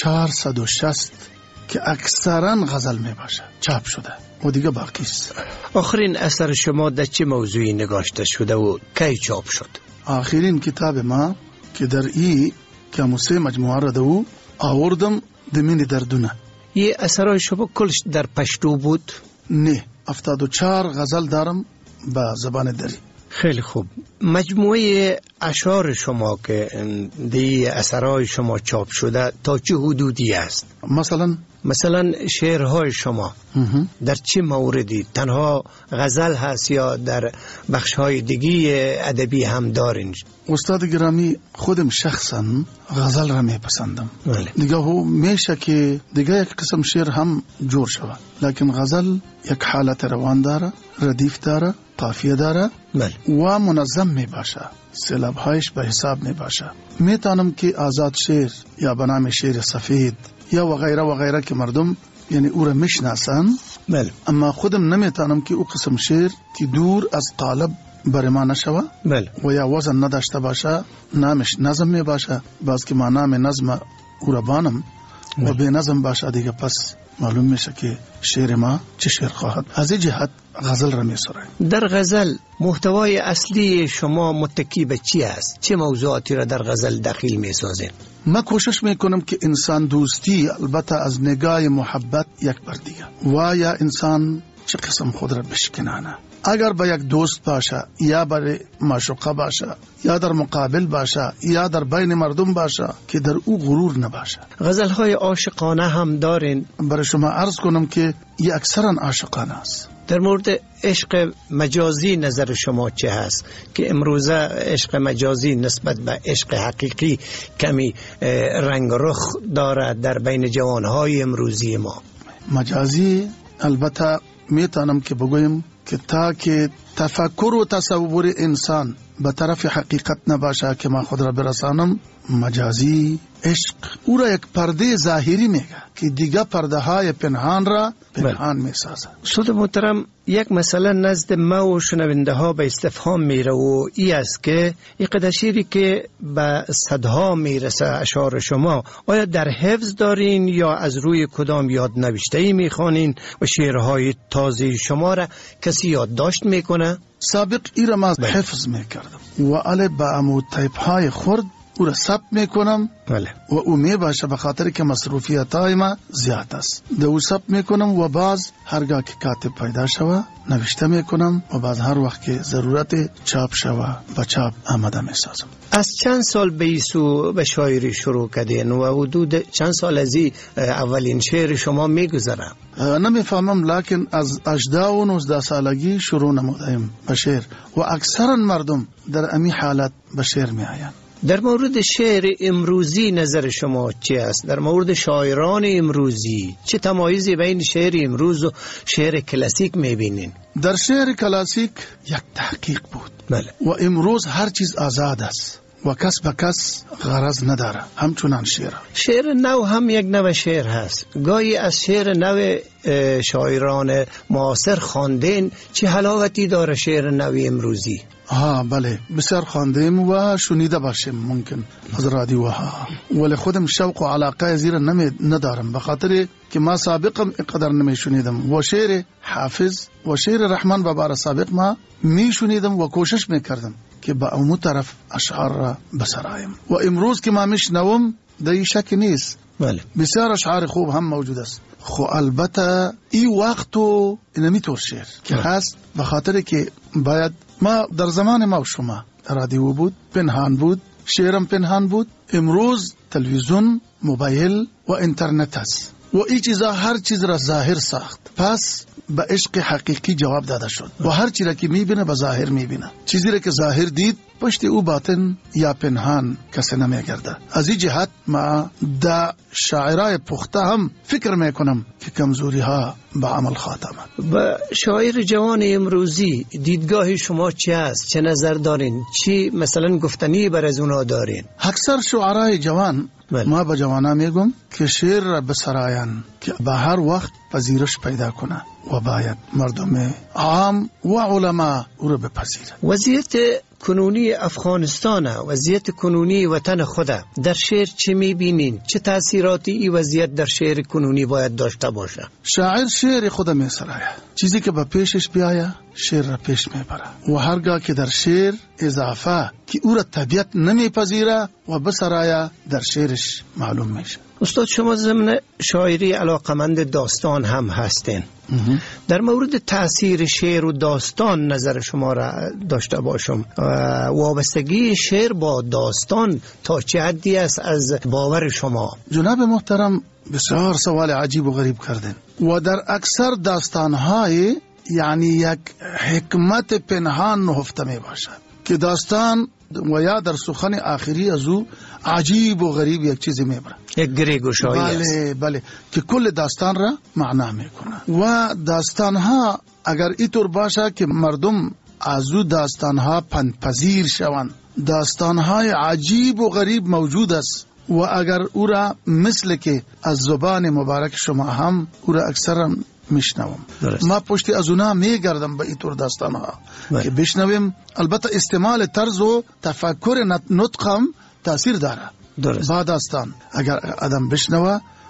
460 که اکثرا غزل می باشه چاپ شده و دیگه باقی است. آخرین اثر شما در چه موضوعی نگاشته شده و کی چاپ شد؟ آخرین کتاب ما که در ای کاموسه مجموعه را دو آوردم دمین دردونه. یه اثرهای شما کلش در پشتو بود؟ نه، 74 غزل دارم با زبان دری. خیلی خوب. مجموعه اشعار شما که دی اثرهای شما چاپ شده تا چه حدودی است؟ مثلا شعرهای شما در چه موردی؟ تنها غزل هست یا در بخشهای دیگه ادبی هم دارین؟ استاد گرامی، خودم شخصا غزل را میپسندم. دیگه هو میشه که دیگه یک قسم شعر هم جور شود، لیکن غزل یک حالت روان داره، ردیف داره، قافیه داره و منظم می باشه، سیلاب هایش به حساب می باشه. میتونم که آزاد شعر یا به نام شعر سفید یا و غیره که مردم یعنی او را میشناسن، اما خودم نمیتونم که او قسم شعر که دور از قالب بر ما نشوه و یا وزن نداشته باشه، نامش نظم می باشه. باز که ما نام نظم او را بانم و به نظم باشه دیگه پس معلوم میشه که شعر ما چه شعر خواهد. از این جهت غزل را میسراییم. در غزل محتوای اصلی شما متکی به چی است؟ چه موضوعاتی را در غزل داخل میسازید؟ ما کوشش میکنم که انسان دوستی البته از نگاه محبت یک بر دیگه و یا انسان چه قسم خود را بشکنانه. اگر با یک دوست باشه یا برای معشوقه باشه یا در مقابل باشه یا در بین مردم باشه که در او غرور نباشه. غزل‌های عاشقانه هم دارین؟ برای شما عرض کنم که این اکثرا عاشقانه است. در مورد عشق مجازی نظر شما چه هست که امروزه عشق مجازی نسبت به عشق حقیقی کمی رنگ رخ دارد در بین جوانهای امروزی ما؟ مجازی البته میتونم که بگویم که تا که تفکر و تصور انسان به طرف حقیقت نباشه که ما خود را برسانم، مجازی عشق او را یک پرده ظاهری میگه که دیگه پرده های پنهان را پنهان میسازه. استاد محترم، یک مسئله نزد ما و شنونده ها به استفهام میره و ای است که این قدر شعری که به صدها میرسه اشعار شما آیا در حفظ دارین یا از روی کدام یاد نوشته‌ای میخوانین و شعرهای تازه شما را کسی یادداشت میکنه؟ سابق ای را ما حفظ میکردم و علی با امو تایپ های خورد او را ثبت میکنم و او میباشه به خاطر که مصروفیت های ما زیاد است. ده او ثبت میکنم و باز هرگاه که کاتب پیدا شوه نوشته میکنم و باز هر وقت که ضرورت چاپ شوه به چاپ آماده میسازم. از چند سال به ایسو به شاعری شروع کردین و حدود چند سال از اولین شعر شما میگذرم؟ نمیفهمم، لکن از 18 و 19 سالگی شروع نمودیم به شعر و اکثرا مردم در امی حالت به شعر می آیند. در مورد شعر امروزی نظر شما چی است؟ در مورد شاعران امروزی چه تمایزی بین شعر امروز و شعر کلاسیک میبینین؟ در شعر کلاسیک یک تحقیق بود و امروز هر چیز آزاد است و کس به کس غرض نداره. همچنان شعر نو هم یک نوع شعر هست. گاهی از شعر نو شاعران معاصر خواندین، چه حلاوتی داره شعر نو امروزی؟ بله، بسیار خواندیم و شنیده باشیم ممکن از رادیوها، ولی خودم شوق و علاقه زیر ندارم به خاطر که ما سابقم اقدر نمی شنیدم و شعر حافظ و شعر رحمان بابا سابق ما می شنیدم و کوشش می کردم که با اونو طرف اشعار را بسرایم و امروز که ما میشنوم در شک نیست بسیار اشعار خوب هم موجود است. خو البته ای وقتو نمیطور شعر که هست به خاطر که باید ما در زمان ما و شما رادیو بود، پنهان بود، شعرم پنهان بود. امروز تلویزیون، موبایل و اینترنت است و این چیزا هر چیز را ظاهر ساخت. پس به عشق حقیقی جواب داده شد و هر چیزی که میبینه به ظاهر میبینه. چیزی را که ظاهر دید پشت او باطن یا پنهان کسی نمیگرده. از این جهت ما دا شاعرای پخته هم فکر میکنم که کمزوری ها به عمل خاتمه. با شاعر جوان امروزی دیدگاه شما چی است؟ چه نظر دارین؟ چی مثلا گفتنی بر از اونا دارین؟ اکثر شعرای جوان ما به جوانا میگم که شعر را بسرایان که به هر وقت پذیرش پیدا کنه و باید مردم عام و علما او را بپذیرند. وضعیت کنونی افغانستان، وضعیت کنونی وطن خود در شعر چه میبینین؟ چه تاثیراتی این وضعیت در شعر کنونی باید داشته باشه؟ شاعر شعر خود میسرایه، چیزی که به پیشش بیایه شعر را پیش میبره و هرگاه که در شعر اضافه که او را طبیعت نمیپذیره و بسرایه در شعرش معلوم میشه. استاد شما ضمن شاعری علاقمند داستان هم هستین. در مورد تأثیر شعر و داستان نظر شما را داشته باشم. وابستگی شعر با داستان تا چه حدی است از باور شما؟ جناب محترم بسیار سوال عجیب و غریب کردن و در اکثر داستانهای یعنی یک حکمت پنهان نهفته می باشد که داستان و یا در سخن آخری از او عجیب و غریب یک چیزی میبره، یک گریگوشایی است. بله که کل داستان را معنا میکنه و داستان ها اگر اینطور باشه که مردم از او داستان ها پذیر شوند، داستان های عجیب و غریب موجود است و اگر او را مثل که از زبان مبارک شما هم او را اکثرا میشنوم، ما پشتی از اونا میگردم به اینطور داستان ها که بشنویم. البته استعمال طرز و تفکر نطقم تاثیر داره با داستان. اگر آدم بشنوه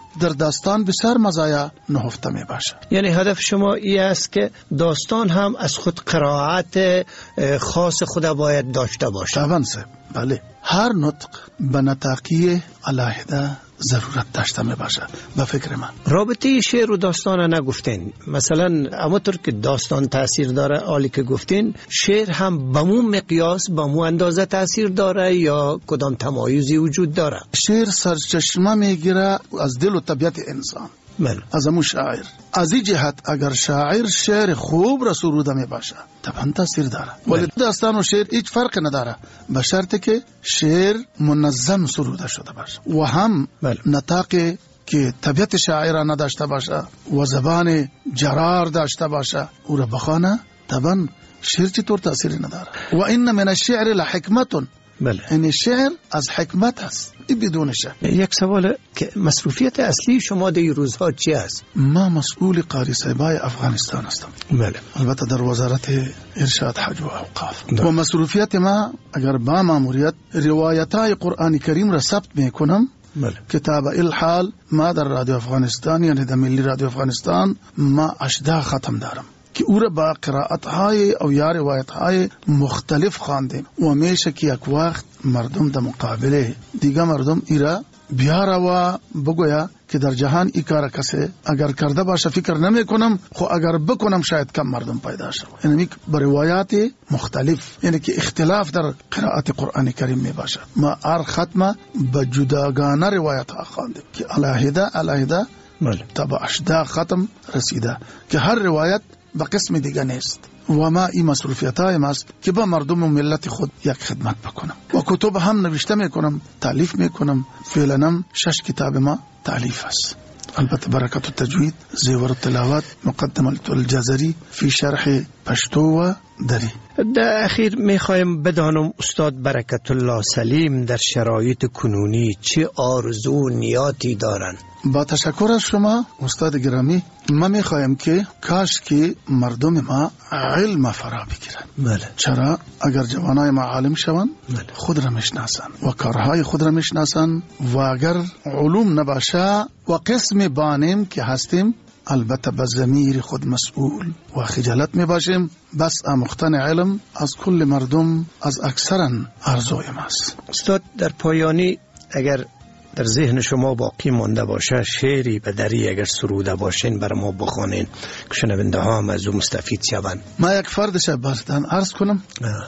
در داستان بسیار مزایا نهفته می باشه. یعنی هدف شما این است که داستان هم از خود قرائت خاص خود باید داشته باشه. طبعا سه بله، هر نطق به نطاقی علیحده ضرورت داشته می باشه. به فکر من رابطه شعر و داستان نگفتین، مثلا همونطور که داستان تاثیر داره عالی که گفتین، شعر هم به مو مقیاس به مو اندازه تاثیر داره یا کدام تمایزی وجود داره؟ شعر سرچشمه میگیره از دل و طبیعت انسان، از امو شاعر. از این جهت اگر شاعر شعر خوب را سروده می باشه طبعا تاثیر داره، ولی داستان و شعر هیچ فرق نداره به شرطی که شعر منظم سروده شده باشه و هم نطاقی که طبیعت شاعر نداشته باشه و زبان جرار داشته باشه او را بخوانه، طبعا شعر چطور تاثیر نداره. و این من الشعر لحکمتون، این شعر از حکمت است، این بدون شک. یک سوال که مصروفیت اصلی شما در روزها چی است؟ ما مسئول قاری صاحبای افغانستان هستم. البته در وزارت ارشاد حج و اوقاف. و مصروفیت ما اگر با ماموریت روایتای قرآن کریم را ثبت میکنم. کتاب الحال ما در رادیو افغانستان یعنی در ملی رادیو افغانستان ما 18 ختم دارم که او را با قرائت‌های او یا روایت‌های مختلف خواندیم و میشه که یک وقت مردم در مقابله دیگه مردم ایرا بیاره و بگویا که در جهان ای کار کسی اگر کرده باشه فکر نمی کنم، خو اگر بکنم شاید کم مردم پیدا شد. یعنی با روایات مختلف، یعنی که اختلاف در قرائت قرآن کریم می باشه. ما هر ختمه به جداگانه روایت ها خواندیم که علیحده تا به 18 ختم رسیده که هر روایت به قسم دیگه نیست و ما این مصروفیت های ماست که با مردم و ملت خود یک خدمت بکنم و کتب هم نوشته میکنم، تالیف میکنم. فعلا 6 کتاب ما تالیف است. البته برکت التجوید، زیور التلاوت، مقدمه الجزری فی شرح پشتو و دری. در اخیر میخوایم بدانم استاد برکت الله سلیم در شرایط کنونی چه آرزو و نیاتی دارن؟ با تشکر از شما استاد گرامی، ما میخوایم که کاش که مردم ما علم فرا بگیرن. چرا؟ اگر جوانای ما عالم شوند خود را میشناسن و کارهای خود را میشناسن و اگر علوم نباشه و قسم بانیم که هستیم البته به ضمیر خود مسئول و خجالت می باشیم. بس آموختن علم از کل مردم از اکثرن آرزوی ماست. استاد در پایانی اگر در ذهن شما باقی مانده باشه شعری به دری اگر سروده باشین بر ما بخوانین که شنونده ها هم از او مستفید شوند. ما یک فردش بردن عرض کنم.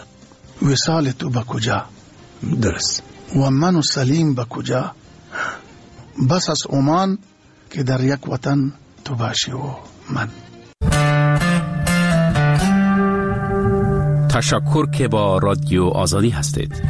وصال تو به کجا؟ درست. و من و سلیم به کجا؟ بس از عمان که در یک وطن تو باشی و من. تشکر که با رادیو آزادی هستید.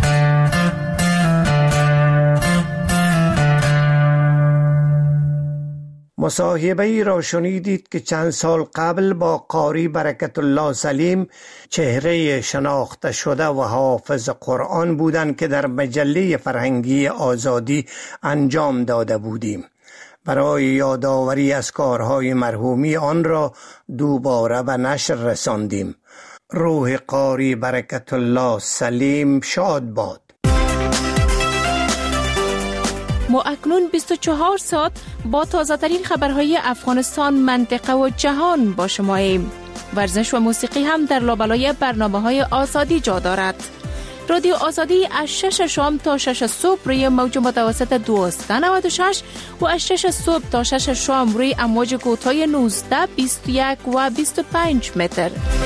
مصاحبه ای را شنیدید که چند سال قبل با قاری برکت الله سلیم، چهره شناخته شده و حافظ قرآن بودند که در مجله فرهنگی آزادی انجام داده بودیم. برای یادآوری از کارهای مرحومی آن را دوباره به نشر رساندیم. روح قاری برکت الله سلیم شاد باد. ما اکنون 24 ساعت با تازه‌ترین خبرهای افغانستان، منطقه و جهان با شماییم. ورزش و موسیقی هم در لابلای برنامه‌های آزادی جا دارد. رادیو آزادی از 6 شام تا 6 صبح روی موج متوسط 1296 و از 6 صبح تا 6 شام روی امواج کوتاه 19، 21 و 25 متر.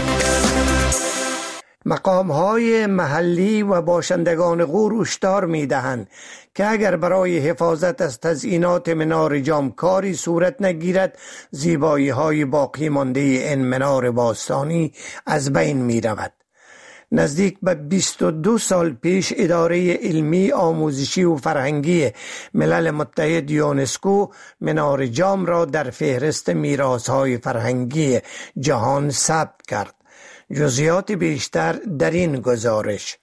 مقام‌های محلی و باشندگان غور هشدار می‌دهند که اگر برای حفاظت از تزیینات منار جام کاری صورت نگیرد، زیبایی‌های باقی مانده این منار باستانی از بین می‌رود. نزدیک به 22 سال پیش اداره علمی، آموزشی و فرهنگی ملل متحد یونسکو منار جام را در فهرست میراث‌های فرهنگی جهان ثبت کرد. جزئیات بیشتر در این گزارش.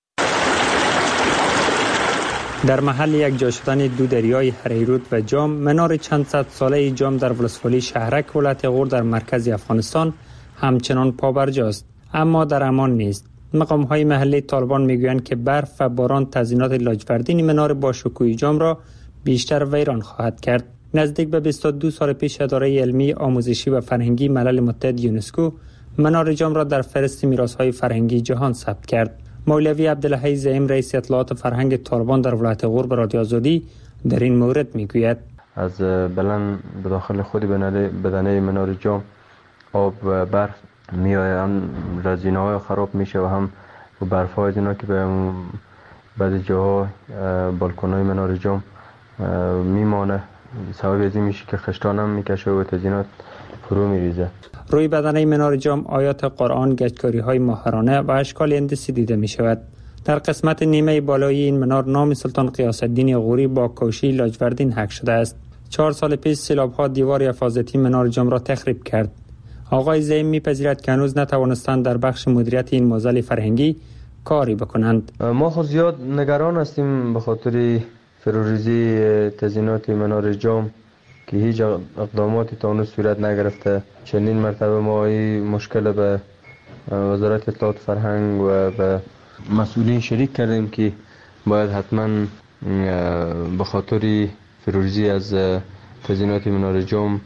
در محل یک جا شدن دو دریای هریرود و جام، منار چند صد ساله جام در ولسوالی شهرک ولایت غور در مرکز افغانستان همچنان پابرجاست، اما در امان نیست. مقام‌های محلی طالبان میگویند که برف و باران تزیینات لاجوردین منار با شکوه جام را بیشتر ویران خواهد کرد. نزدیک به 22 سال پیش اداره علمی آموزشی و فرهنگی ملل متحد یونسکو منار جام را در فهرست میراث‌های فرهنگی جهان ثبت کرد. مولوی عبدالحی زعیم رئیس اطلاعات فرهنگ طالبان در ولایت غور به رادیو آزادی در این مورد میگوید: از بلند به داخل خود بدنه منار جام آب و برف میآید، رزینه‌های خراب میشه و هم برف‌های اینا که به بعضی جاها بالکن‌های منار جام میمانه، سبب از این میشه که خشتان هم میکشه و تزیینات فرو میریزه. روی بدنه منار جام آیات قرآن، گچکاری‌های ماهرانه و اشکال هندسی دیده میشود. در قسمت نیمه بالایی این منار نام سلطان غیاث الدین غوری با کوشی لاجوردین حک شده است. 4 سال پیش سیلاب‌ها دیوار حفاظتی منار جام را تخریب کرد. آقای زعیم میپذیرد که هنوز نتوانستند در بخش مدیریت این معضل فرهنگی کاری بکنند. ما خود زیاد نگران هستیم به خاطر فروریزی تزیینات منار جام که هیچ اقداماتی تا اون صورت نگرفته. چندین مرتبه ما این مشکل به وزارت اطلاعات فرهنگ و به مسئولین شریک کردیم که باید حتما به خاطر فروریزی از تزیینات منار جام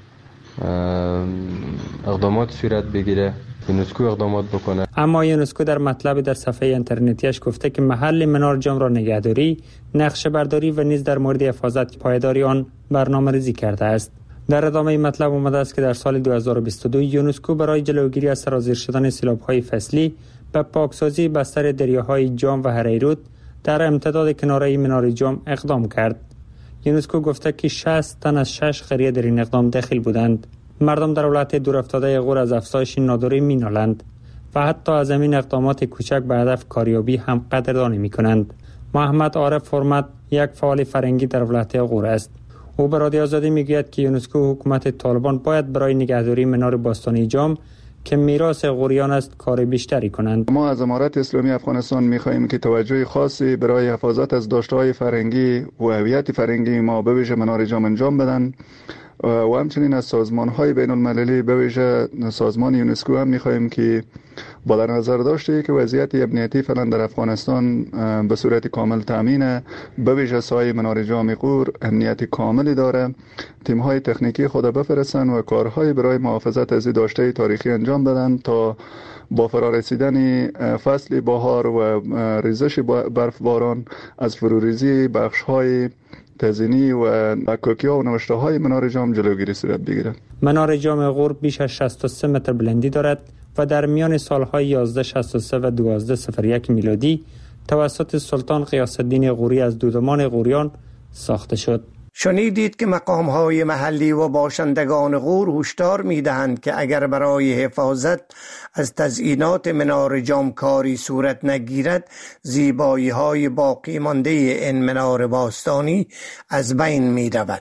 اقدامات صورت بگیره، یونسکو اقدامات بکنه. اما یونسکو در مطلب در صفحه اینترنتیش گفته که محل منار جام را نگهداری، نقشه برداری و نیز در مورد حفاظت پایداری آن برنامه‌ریزی کرده است. در ادامه مطلب آمده است که در سال 2022 یونسکو برای جلوگیری از سرازیر شدن سیلاب‌های فصلی به پاکسازی بستر دریاهای جام و هریرود در امتداد کناره منار جام اقدام کرد. یونسکو گفته که 60 تن از 6 قریه در این اقدام داخل بودند. مردم در ولایت دورافتاده غور از افزایش ناداری مینالند و حتی از این اقدامات کوچک به هدف کاریابی هم قدردانی میکنند. محمد عارف فرمت یک فعال فرهنگی در ولایت غور است. او به رادیو آزادی میگوید که یونسکو و حکومت طالبان باید برای نگهداری منار باستانی جام که میراث غوریان است کار بیشتری کنند. ما از امارت اسلامی افغانستان می‌خواهیم که توجه خاصی برای حفاظت از داشته‌های فرهنگی و هویت فرهنگی ما به ویژه منار جام انجام بدن و همچنین از سازمان‌های بین‌المللی به ویژه سازمان یونسکو هم می‌خواهیم که با در نظر داشته که وضعیت امنیتی فعلا در افغانستان به صورت کامل تامینه، به ویژه سایه منار جام غور امنیت کاملی داره، تیم‌های تکنیکی خود بفرستن و کارهای برای محافظت از داشته تاریخی انجام بدن تا با فرارسیدن فصل بهار و ریزش برفباران از فروریزی بخش‌های تزیینی و کوکی‌ها و نوشته‌های منار جام جلوگیری صورت بگیره. منار جام غور بیش از 63 متر بلندی دارد و در میان سالهای 1163 و 1201 میلادی توسط سلطان غیاث الدین غوری از دودمان غوریان ساخته شد. شنیدید که مقام‌های محلی و باشندگان غور هشدار می‌دهند که اگر برای حفاظت از تزیینات منار جام کاری صورت نگیرد، زیبایی‌های باقی مانده این منار باستانی از بین می‌رود.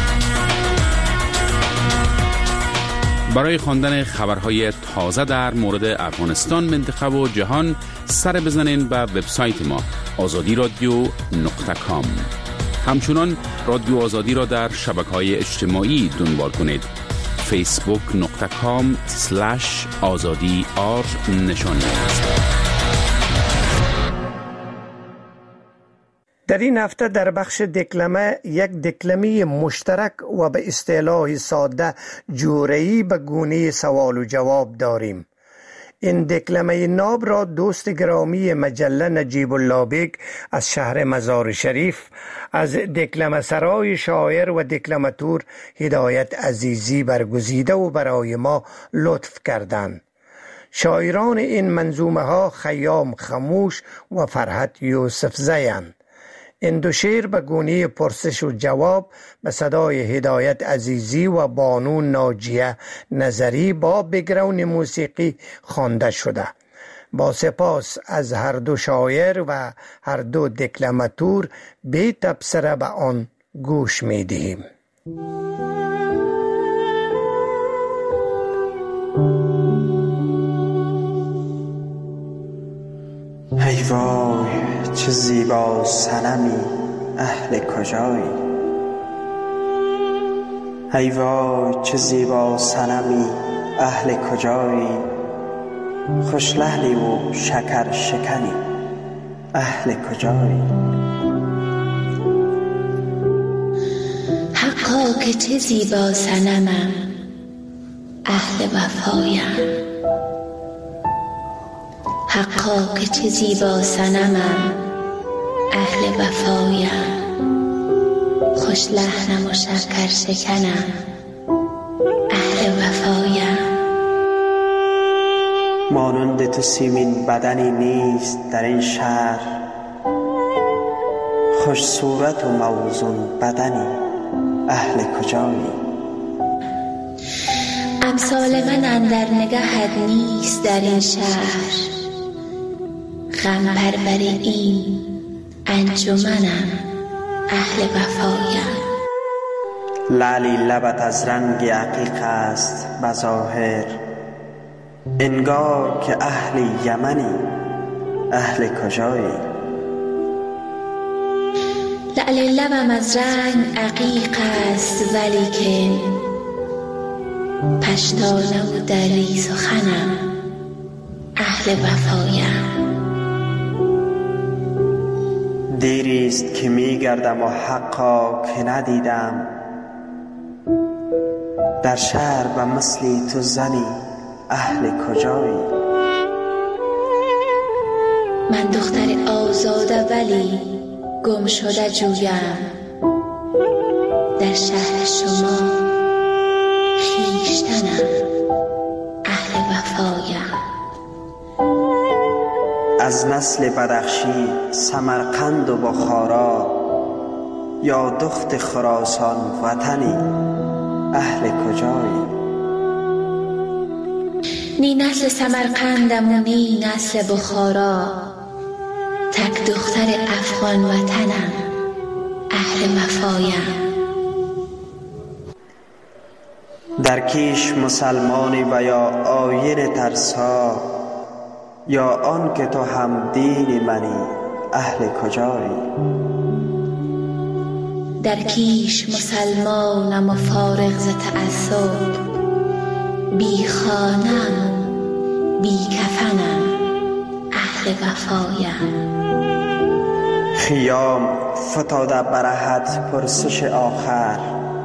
برای خواندن خبرهای تازه در مورد افغانستان، منطقه و جهان سر بزنین به وبسایت ما azadiradio.com. همچنان رادیو آزادی را در شبکه‌های اجتماعی دنبال کنید. facebook.com/azadi_r نشانی است. در این هفته در بخش دکلمه یک دکلمه مشترک و به اصطلاح ساده جوره‌ای به گونه سوال و جواب داریم. این دکلمه ناب را دوست گرامی مجله نجیب الله بیگ از شهر مزار شریف از دکلمه سرای شاعر و دکلماتور هدایت عزیزی برگزیده و برای ما لطف کردند. شاعران این منظومه ها خیام خموش و فرحت یوسف زیند. این دو شعر به گونه پرسش و جواب به صدای هدایت عزیزی و بانو ناجیه نظری با بگراند موسیقی خوانده شده. با سپاس از هر دو شاعر و هر دو دکلماتور بی تبصره به آن گوش می دهیم. ای وای چه زیبا صنمی، اهل کجایی؟ ای وای چه زیبا صنمی، اهل کجایی؟ خوش لحنی و شکر شکنی، اهل کجایی؟ حق حقا که چه زیبا صنمم، اهل وفایم. حقا که چه زیبا صنمم، اهل وفایم. خوش لحنم و شکر شکنم، اهل وفایم. مانند تو سیمین بدنی نیست در این شهر، خوش صورت و موزون بدنی، اهل کجایی؟ امثال من اندر نگهت نیست در این شهر، غم پرور این انجمنم، اهل وفایم. لعلی لبت از رنگ عقیق است بظاهر، انگار که اهل یمنی، اهل کجایی؟ لعل لبم از رنگ عقیق است ولیکن، پشتانه و دری سخنم، اهل وفایم. دیریست که میگردم و حقا که ندیدم، در شهر و مثلی تو زنی، اهل کجایی؟ من دختر آزاده ولی گم شده جویم، در شهر شما خویشتنم، اهل وفایم. از نسل بدخشی سمرقند و بخارا، یا دخت خراسان وطنی، اهل کجایی؟ نی نسل سمرقندم و نی نسل بخارا، تک دختر افغان وطنم، اهل وفایم. در کیش مسلمانی و یا آیین ترسا، یا آن که تو هم دین منی، اهل کجایی؟ در کیش مسلمانم و فارغ ز تعصب، بی خانم بی کفنم، اهل وفایم. خیام فتاده برهت پرسش آخر،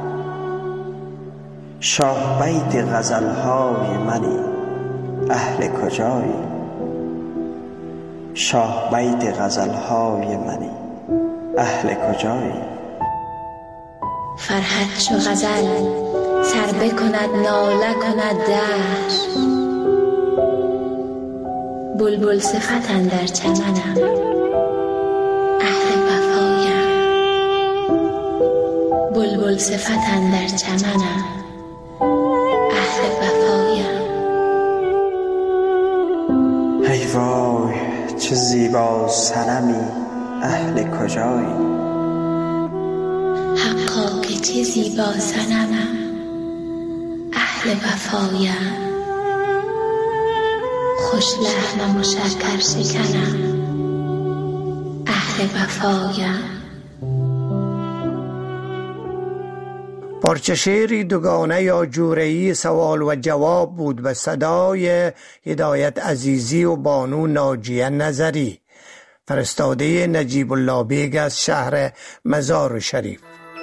شاه بیت غزلهای منی، اهل کجایی؟ شاه بیت غزلهای منی، اهل کجایی؟ فرحت چو غزل سر بکند ناله کند دهر، بلبل صفت اندر چمنم، اهل وفایم. بلبل صفت اندر چمنم، اهل وفایم. ای وای چه زیبا صنمی، اهل کجایی؟ حقا که چه زیبا صنمم، اهل وفایم. خوش لحنم و شکر شکنم، اهل وفایم. پارچه شعری دوگانه یا جوره‌ای سوال و جواب بود به صدای هدایت عزیزی و بانو ناجیه نظری، فرستاده نجیب الله بیگ از شهر مزار شریف.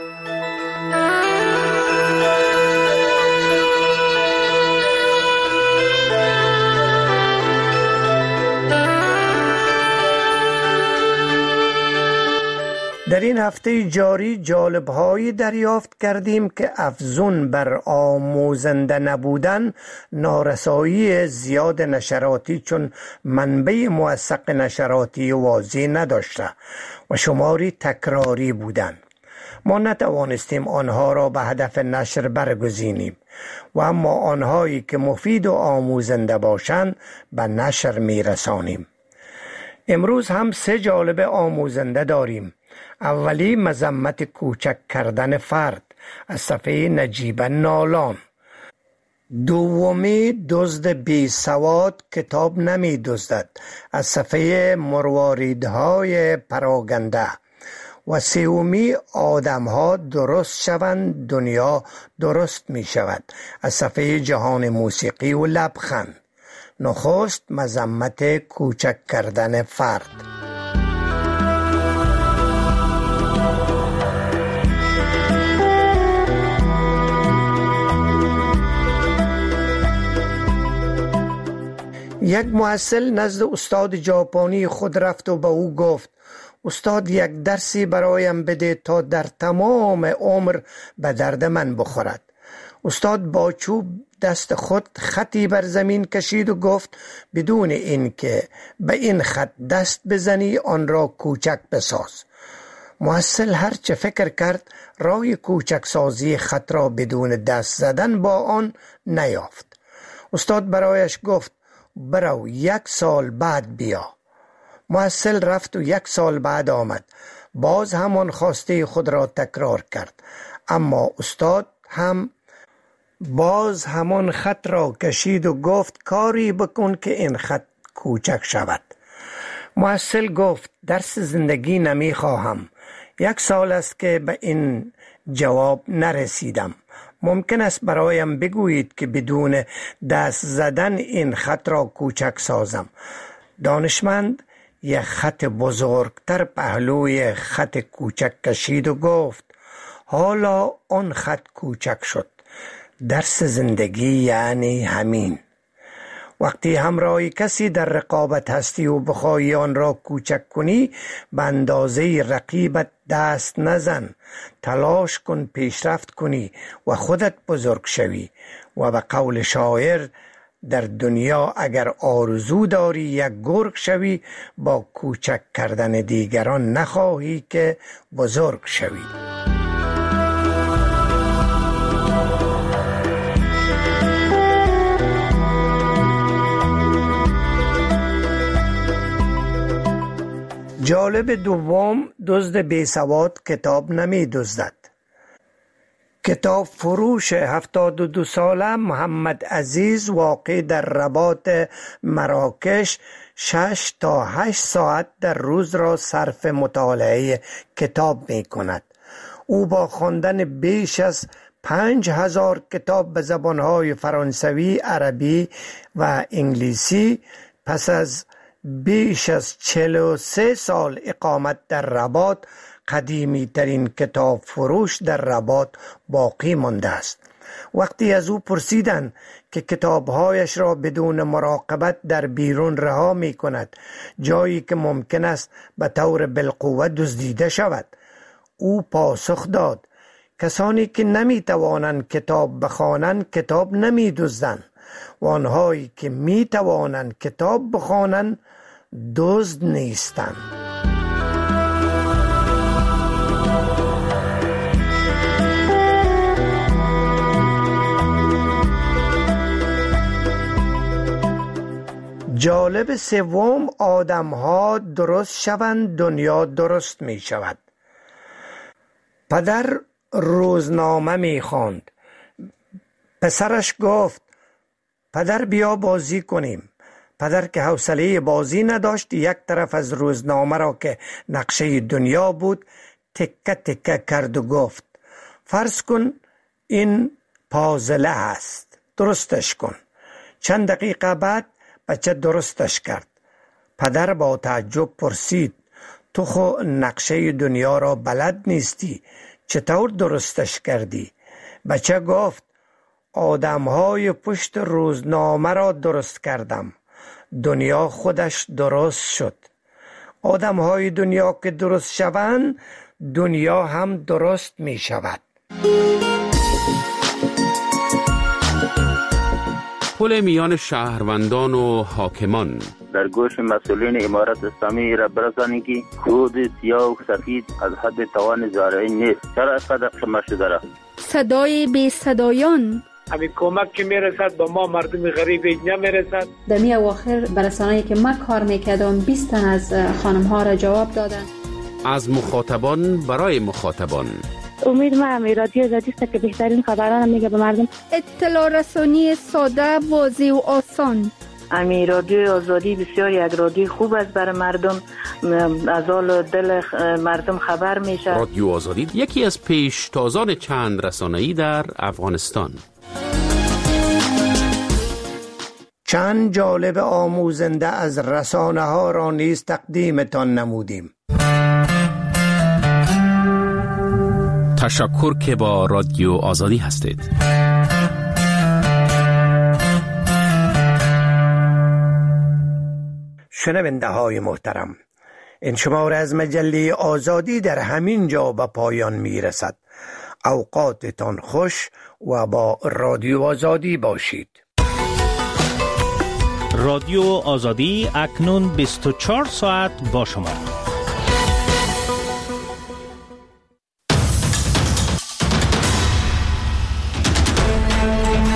در این هفته جاری جالب‌هایی دریافت کردیم که افزون بر آموزنده نبودن، نارسایی زیاد نشراتی چون منبع موثق نشراتی واضح نداشته و شماری تکراری بودند. ما نتوانستیم آنها را به هدف نشر برگزینیم و اما آنهایی که مفید و آموزنده باشند به نشر میرسانیم. امروز هم 3 جالب آموزنده داریم. اولی مذمت کوچک کردن فرد از صفحه نجیبه نالان. دومی دزد بی سواد کتاب نمی دزدد از صفحه مرواریدهای پراگنده. و سومی آدمها درست شوند دنیا درست می شود از صفحه جهان موسیقی و لبخند. نخست مذمت کوچک کردن فرد. یک محصل نزد استاد ژاپنی خود رفت و به او گفت استاد یک درسی برایم بده تا در تمام عمر به درد من بخورد. استاد با چوب دست خود خطی بر زمین کشید و گفت بدون اینکه به این خط دست بزنی آن را کوچک بساز. محصل هرچه فکر کرد راه کوچک سازی خط را بدون دست زدن با آن نیافت. استاد برایش گفت برو 1 سال بعد بیا. محصل رفت و 1 سال بعد آمد. باز همان خواسته خود را تکرار کرد، اما استاد هم باز همان خط را کشید و گفت کاری بکن که این خط کوچک شود. محصل گفت درس زندگی نمی خواهم. 1 سال است که به این جواب نرسیدم. ممکن است برایم بگویید که بدون دست زدن این خط را کوچک سازم. دانشمند یک خط بزرگتر پهلوی خط کوچک کشید و گفت حالا آن خط کوچک شد. درس زندگی یعنی همین. وقتی همراه کسی در رقابت هستی و بخواهی آن را کوچک کنی، به اندازه رقیبت دست نزن. تلاش کن پیشرفت کنی و خودت بزرگ شوی. و به قول شاعر در دنیا اگر آرزو داری یک گرگ شوی، با کوچک کردن دیگران نخواهی که بزرگ شوی. جالب دوم، دزد بیسواد کتاب نمی دزدد. کتاب فروش 72 ساله محمد عزیز واقع در رباط مراکش 6 تا 8 ساعت در روز را صرف مطالعه کتاب می کند. او با خواندن بیش از 5000 کتاب به زبانهای فرانسوی، عربی و انگلیسی پس از بیش از 43 سال اقامت در رباط قدیمی ترین کتاب فروش در رباط باقی مانده است. وقتی از او پرسیدند که کتابهایش را بدون مراقبت در بیرون رها می کند، جایی که ممکن است به طور بالقوه دزدیده شود، او پاسخ داد کسانی که نمی توانند کتاب بخوانند کتاب نمی دزدند و آنهایی که می توانند کتاب بخوانند دزد نیستند. جالب سوم، آدم ها درست شوند دنیا درست می شود. پدر روزنامه می خواند. پسرش گفت پدر بیا بازی کنیم. پدر که حوصله بازی نداشت، یک طرف از روزنامه را که نقشه دنیا بود تکه تکه کرد و گفت فرض کن این پازله است، درستش کن. چند دقیقه بعد بچه درستش کرد. پدر با تعجب پرسید تو خو نقشه دنیا را بلد نیستی، چطور درستش کردی؟ بچه گفت آدمهای پشت روزنامه را درست کردم، دنیا خودش درست شد. آدمهای دنیا که درست شوند دنیا هم درست می شود. پل میان شهروندان و حاکمان. در گوش مسئولین امارت اسلامی را برسانید که کود سیاه و سفید از حد توان زارعی نیست. چرا اینقدر شما شده؟ صدای بی صدایان. همین کمک که میرسد با ما مردم غریب نمیرسد. در می اواخر برسانه‌ای که ما کار میکردم 20 تن از خانم ها را جواب دادن. از مخاطبان برای مخاطبان. امید ما رادیو آزادی است که بهترین خبران میگه به مردم. اطلاع رسانی ساده، واضح و آسان. رادیو آزادی بسیار یک رادیو خوب است برای مردم، از حال دل مردم خبر میشه. رادیو آزادی یکی از پیشتازان چند رسانه‌ای در افغانستان. چند جالب آموزنده از رسانه ها را نیز تقدیمتان نمودیم. تشکر که با رادیو آزادی هستید. شنونده های محترم، این شماره از مجله آزادی در همین جا به پایان می رسد. اوقاتتان خوش و با رادیو آزادی باشید. رادیو آزادی اکنون 24 ساعت با شما.